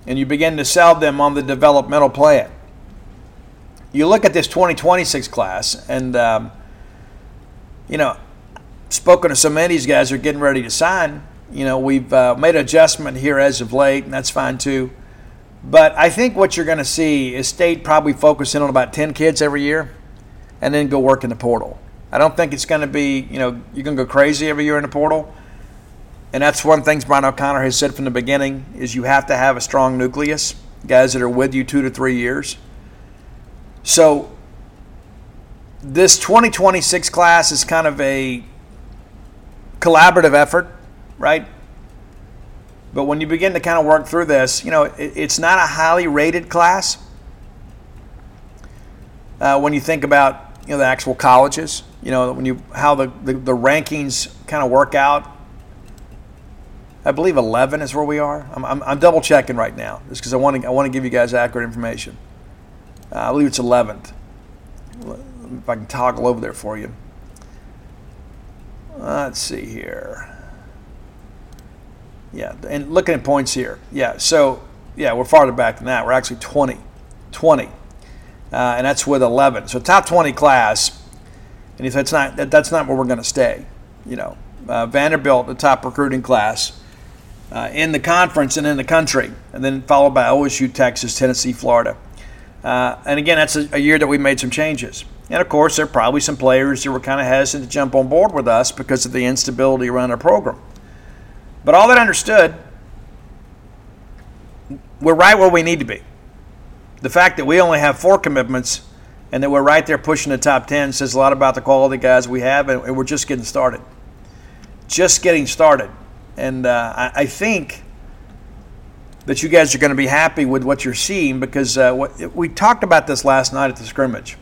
and you begin to sell them on the developmental plan. You look at this twenty twenty-six class, and, um, you know, spoken to so many of these guys who are getting ready to sign. You know, we've uh, made an adjustment here as of late, and that's fine too. But I think what you're going to see is State probably focus in on about ten kids every year and then go work in the portal. I don't think it's going to be, you know, you're going to go crazy every year in the portal. And that's one of the things Brian O'Connor has said from the beginning is you have to have a strong nucleus, guys that are with you two to three years. So this twenty twenty-six class is kind of a collaborative effort, right? But when you begin to kind of work through this, you know, it, it's not a highly rated class. Uh, when you think about, you know, the actual colleges, you know, when you how the, the, the rankings kind of work out, I believe eleven is where we are. I'm, I'm, I'm double checking right now, just because I want to I want to give you guys accurate information. Uh, I believe it's eleventh. If I can toggle over there for you. Let's see here. Yeah, and looking at points here. Yeah, so, yeah, we're farther back than that. We're actually twenty. twenty. Uh, and that's with eleven. So top twenty class, and if that's not, that, that's not where we're going to stay. You know, uh, Vanderbilt, the top recruiting class uh, in the conference and in the country, and then followed by O S U, Texas, Tennessee, Florida. Uh, and again, that's a, a year that we made some changes. And of course, there are probably some players that were kind of hesitant to jump on board with us because of the instability around our program. But all that understood, we're right where we need to be. The fact that we only have four commitments and that we're right there pushing the top ten says a lot about the quality of the guys we have, and we're just getting started. Just getting started. And uh, I, I think that you guys are going to be happy with what you're seeing because uh, what, we talked about this last night at the scrimmage.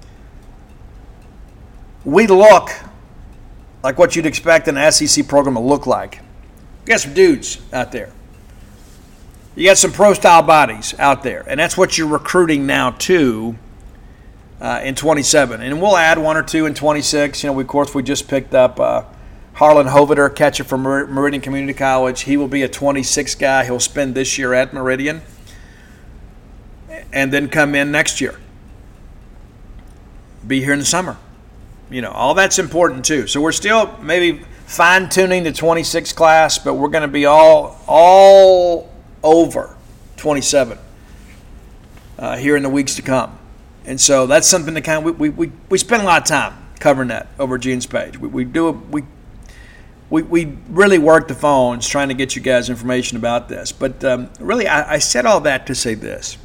We look like what you'd expect an S E C program to look like. You got some dudes out there. You got some pro-style bodies out there, and that's what you're recruiting now too uh, in twenty-seven. And we'll add one or two in twenty-six. You know, we, of course, we just picked up uh, Harlan Hoveder, catcher from Mer- Meridian Community College. He will be a twenty-six guy. He'll spend this year at Meridian and then come in next year. Be here in the summer. You know, all that's important too. So we're still maybe fine-tuning the twenty-six class, but we're going to be all all over twenty-seven uh, here in the weeks to come. And so that's something that kind of we we we spend a lot of time covering that over Gene's page. We we do we we we really work the phones trying to get you guys information about this. But um, really, I, I said all that to say this.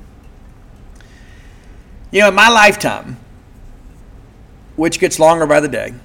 You know, in my lifetime, which gets longer by the day,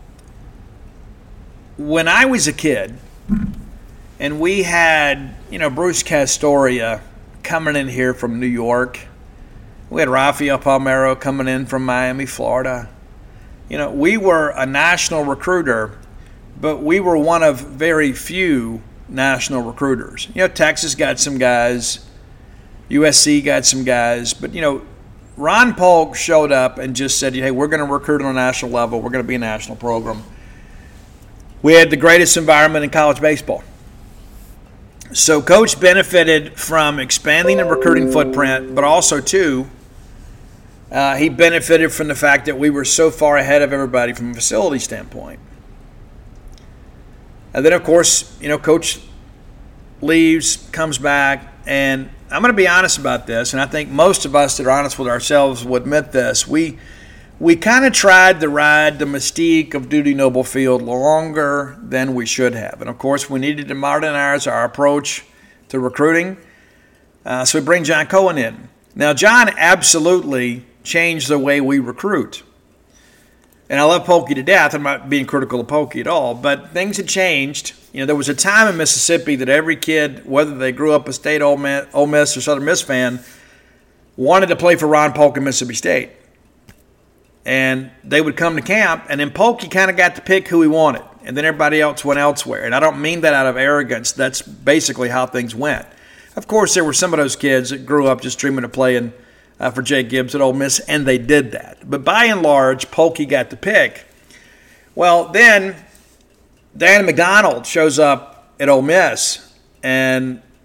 when I was a kid and we had, you know, Bruce Castoria coming in here from New York, we had Rafael Palmeiro coming in from Miami, Florida. You know, we were a national recruiter, but we were one of very few national recruiters. You know, Texas got some guys, U S C got some guys, but, you know, Ron Polk showed up and just said, hey, we're going to recruit on a national level. We're going to be a national program. We had the greatest environment in college baseball. So Coach benefited from expanding the recruiting footprint, but also, too, uh, he benefited from the fact that we were so far ahead of everybody from a facility standpoint. And then, of course, you know, Coach leaves, comes back, and I'm going to be honest about this, and I think most of us that are honest with ourselves will admit this. We we kind of tried to ride the mystique of Dudy Noble Field longer than we should have. And, of course, we needed to modernize our approach to recruiting. Uh, so we bring John Cohen in. Now, John absolutely changed the way we recruit. And I love Polky to death. I'm not being critical of Polky at all, but things had changed. You know, there was a time in Mississippi that every kid, whether they grew up a State Ole Miss, Ole Miss or Southern Miss fan, wanted to play for Ron Polk in Mississippi State. And they would come to camp, and then Polky kind of got to pick who he wanted, and then everybody else went elsewhere. And I don't mean that out of arrogance. That's basically how things went. Of course, there were some of those kids that grew up just dreaming of playing uh, for Jay Gibbs at Ole Miss, and they did that. But by and large, Polky got to pick. Well, then Danny McDonald shows up at Ole Miss, and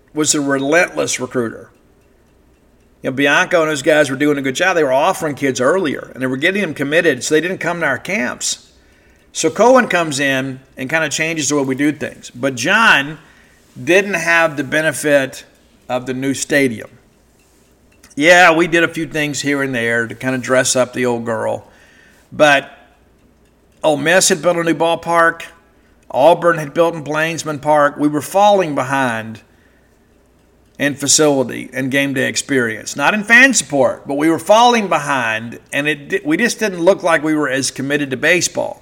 was a relentless recruiter. You know, Bianco and those guys were doing a good job. They were offering kids earlier, and they were getting them committed, so they didn't come to our camps. So Cohen comes in and kind of changes the way we do things. But John didn't have the benefit of the new stadium. Yeah, we did a few things here and there to kind of dress up the old girl. But Ole Miss had built a new ballpark. Auburn had built in Plainsman Park. We were falling behind in facility and game day experience. Not in fan support, but we were falling behind, and it we just didn't look like we were as committed to baseball.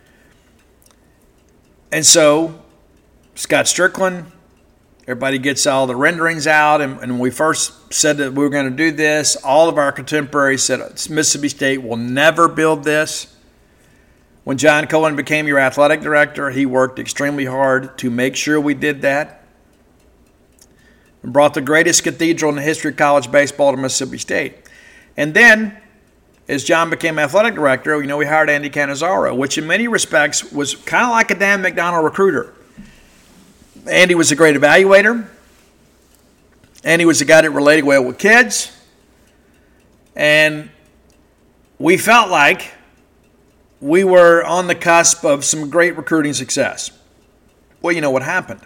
And so Scott Strickland, everybody gets all the renderings out, and, and when we first said that we were going to do this, all of our contemporaries said Mississippi State will never build this. When John Cohen became your athletic director, he worked extremely hard to make sure we did that and brought the greatest cathedral in the history of college baseball to Mississippi State. And then, as John became athletic director, you know, we hired Andy Cannizaro, which in many respects was kind of like a Dan McDonnell recruiter. Andy was a great evaluator. Andy was a guy that related well with kids. And we felt like we were on the cusp of some great recruiting success. Well, you know what happened.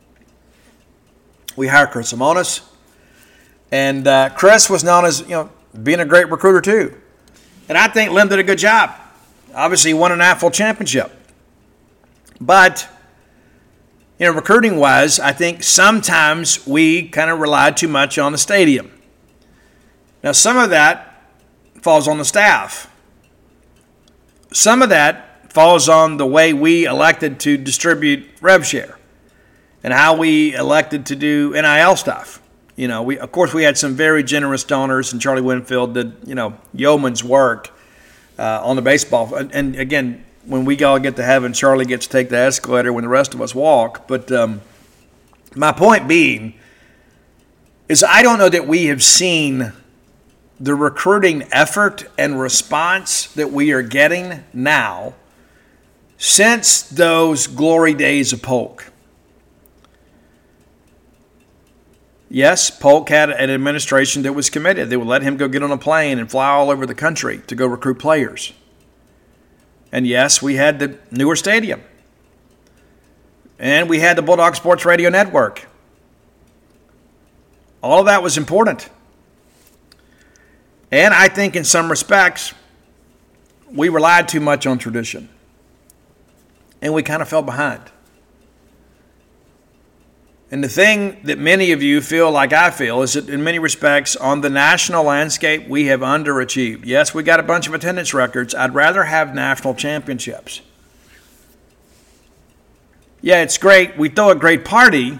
We hired Chris Lemonis. And uh, Chris was known as, you know, being a great recruiter too. And I think Lem did a good job. Obviously, he won a national championship. But, you know, recruiting-wise, I think sometimes we kind of relied too much on the stadium. Now, some of that falls on the staff. Some of that falls on the way we elected to distribute rev share and how we elected to do N I L stuff. You know, we of course we had some very generous donors, and Charlie Winfield did, you know, yeoman's work uh, on the baseball. And, and again, when we all get to heaven, Charlie gets to take the escalator when the rest of us walk. But um, my point being is I don't know that we have seen the recruiting effort and response that we are getting now since those glory days of Polk. Yes, Polk had an administration that was committed. They would let him go get on a plane and fly all over the country to go recruit players. And yes, we had the newer stadium. And we had the Bulldog Sports Radio Network. All of that was important. And I think in some respects, we relied too much on tradition. And we kind of fell behind. And the thing that many of you feel like I feel is that in many respects, on the national landscape, we have underachieved. Yes, we got a bunch of attendance records. I'd rather have national championships. Yeah, it's great. We throw a great party.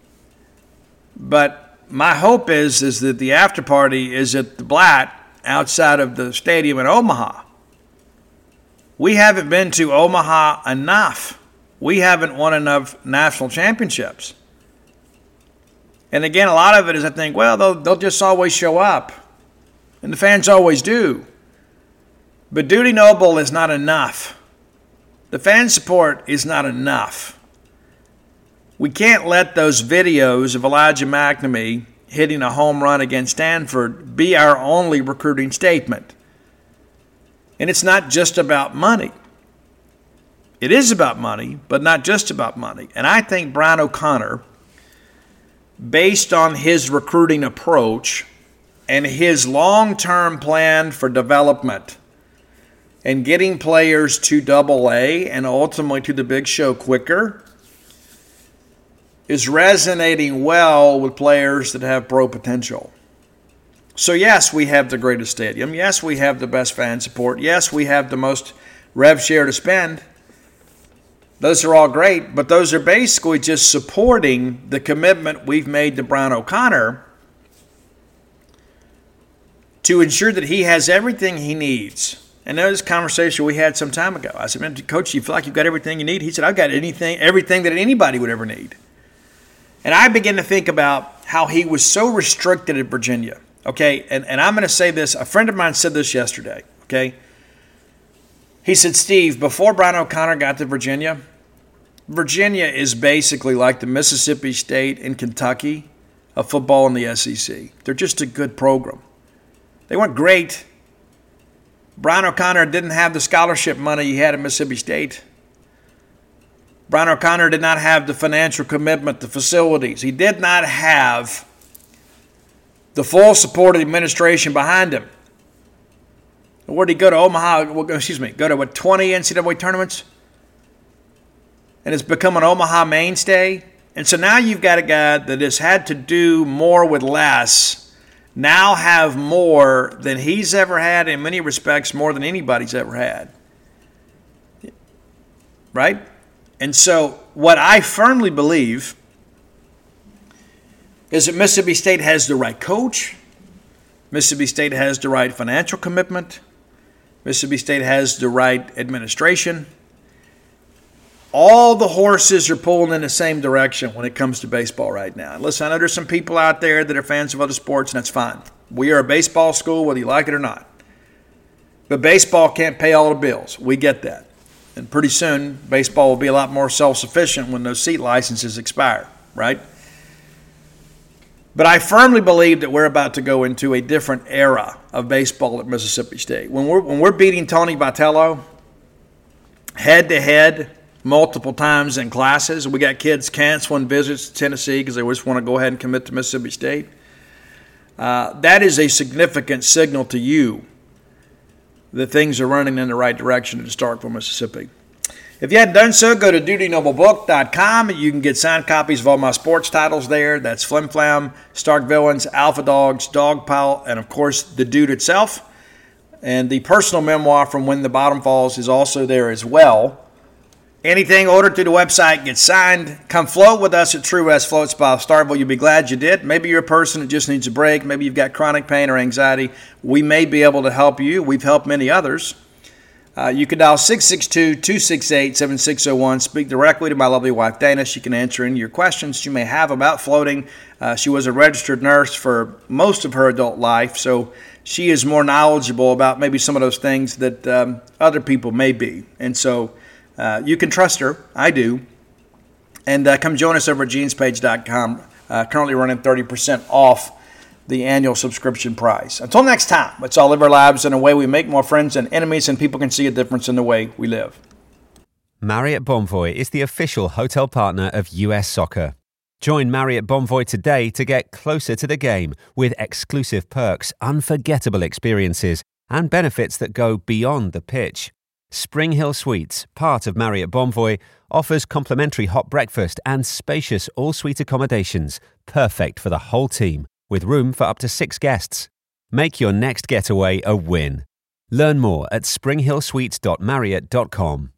But my hope is, is that the after party is at the Blatt outside of the stadium in Omaha. We haven't been to Omaha enough. We haven't won enough national championships. And again, a lot of it is I think, well, they'll, they'll just always show up. And the fans always do. But Dudy Noble is not enough. The fan support is not enough. We can't let those videos of Elijah McNamee hitting a home run against Stanford be our only recruiting statement. And it's not just about money. It is about money, but not just about money. And I think Brian O'Connor, based on his recruiting approach and his long-term plan for development and getting players to double A and ultimately to the big show quicker, is resonating well with players that have pro potential. So yes, we have the greatest stadium. Yes, we have the best fan support. Yes, we have the most rev share to spend. Those are all great, but those are basically just supporting the commitment we've made to Brian O'Connor to ensure that he has everything he needs. And that was a conversation we had some time ago. I said, man, Coach, you feel like you've got everything you need? He said, I've got anything, everything that anybody would ever need. And I began to think about how he was so restricted at Virginia. Okay, and, and I'm going to say this. A friend of mine said this yesterday, okay? He said, Steve, before Brian O'Connor got to Virginia, Virginia is basically like the Mississippi State and Kentucky of football in the S E C. They're just a good program. They weren't great. Brian O'Connor didn't have the scholarship money he had at Mississippi State. Brian O'Connor did not have the financial commitment, the facilities. He did not have the full support of the administration behind him. Where did he go to Omaha? Well, excuse me, go to what, twenty N C double A tournaments? And it's become an Omaha mainstay. And so now you've got a guy that has had to do more with less, now have more than he's ever had, in many respects more than anybody's ever had. Right? And so what I firmly believe is that Mississippi State has the right coach. Mississippi State has the right financial commitment. Mississippi State has the right administration. All the horses are pulling in the same direction when it comes to baseball right now. And listen, I know there's some people out there that are fans of other sports, and that's fine. We are a baseball school, whether you like it or not. But baseball can't pay all the bills. We get that. And pretty soon, baseball will be a lot more self-sufficient when those seat licenses expire, right? But I firmly believe that we're about to go into a different era of baseball at Mississippi State. When we're, when we're beating Tony Vitello head-to-head multiple times in classes, we got kids canceling visits to Tennessee because they just want to go ahead and commit to Mississippi State. Uh, that is a significant signal to you that things are running in the right direction to start for Mississippi. If you hadn't done so, go to duty noble book dot com. You can get signed copies of all my sports titles there. That's Flim Flam, Stark Villains, Alpha Dogs, Dog Pile, and, of course, The Dude itself. And the personal memoir from When the Bottom Falls is also there as well. Anything ordered through the website gets signed. Come float with us at True West Floats by Starkville. You'll be glad you did. Maybe you're a person that just needs a break. Maybe you've got chronic pain or anxiety. We may be able to help you. We've helped many others. Uh, you can dial six six two, two six eight, seven six zero one. Speak directly to my lovely wife, Dana. She can answer any of your questions you may have about floating. Uh, she was a registered nurse for most of her adult life, so she is more knowledgeable about maybe some of those things that um, other people may be. And so uh, you can trust her. I do. And uh, come join us over at jeans page dot com. Uh, currently running thirty percent off the annual subscription price. Until next time, let's all live our lives in a way we make more friends than enemies and people can see a difference in the way we live. Marriott Bonvoy is the official hotel partner of U S Soccer. Join Marriott Bonvoy today to get closer to the game with exclusive perks, unforgettable experiences, and benefits that go beyond the pitch. Spring Hill Suites, part of Marriott Bonvoy, offers complimentary hot breakfast and spacious all-suite accommodations, perfect for the whole team, with room for up to six guests. Make your next getaway a win. Learn more at spring hill suites dot marriott dot com.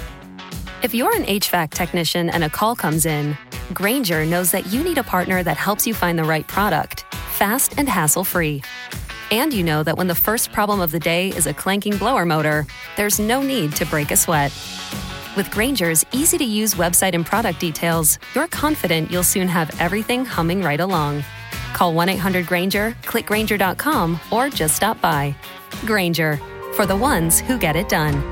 If you're an H V A C technician and a call comes in, Grainger knows that you need a partner that helps you find the right product, fast and hassle-free. And you know that when the first problem of the day is a clanking blower motor, there's no need to break a sweat. With Grainger's easy-to-use website and product details, you're confident you'll soon have everything humming right along. Call one eight hundred Grainger, click grainger dot com, or just stop by. Grainger, for the ones who get it done.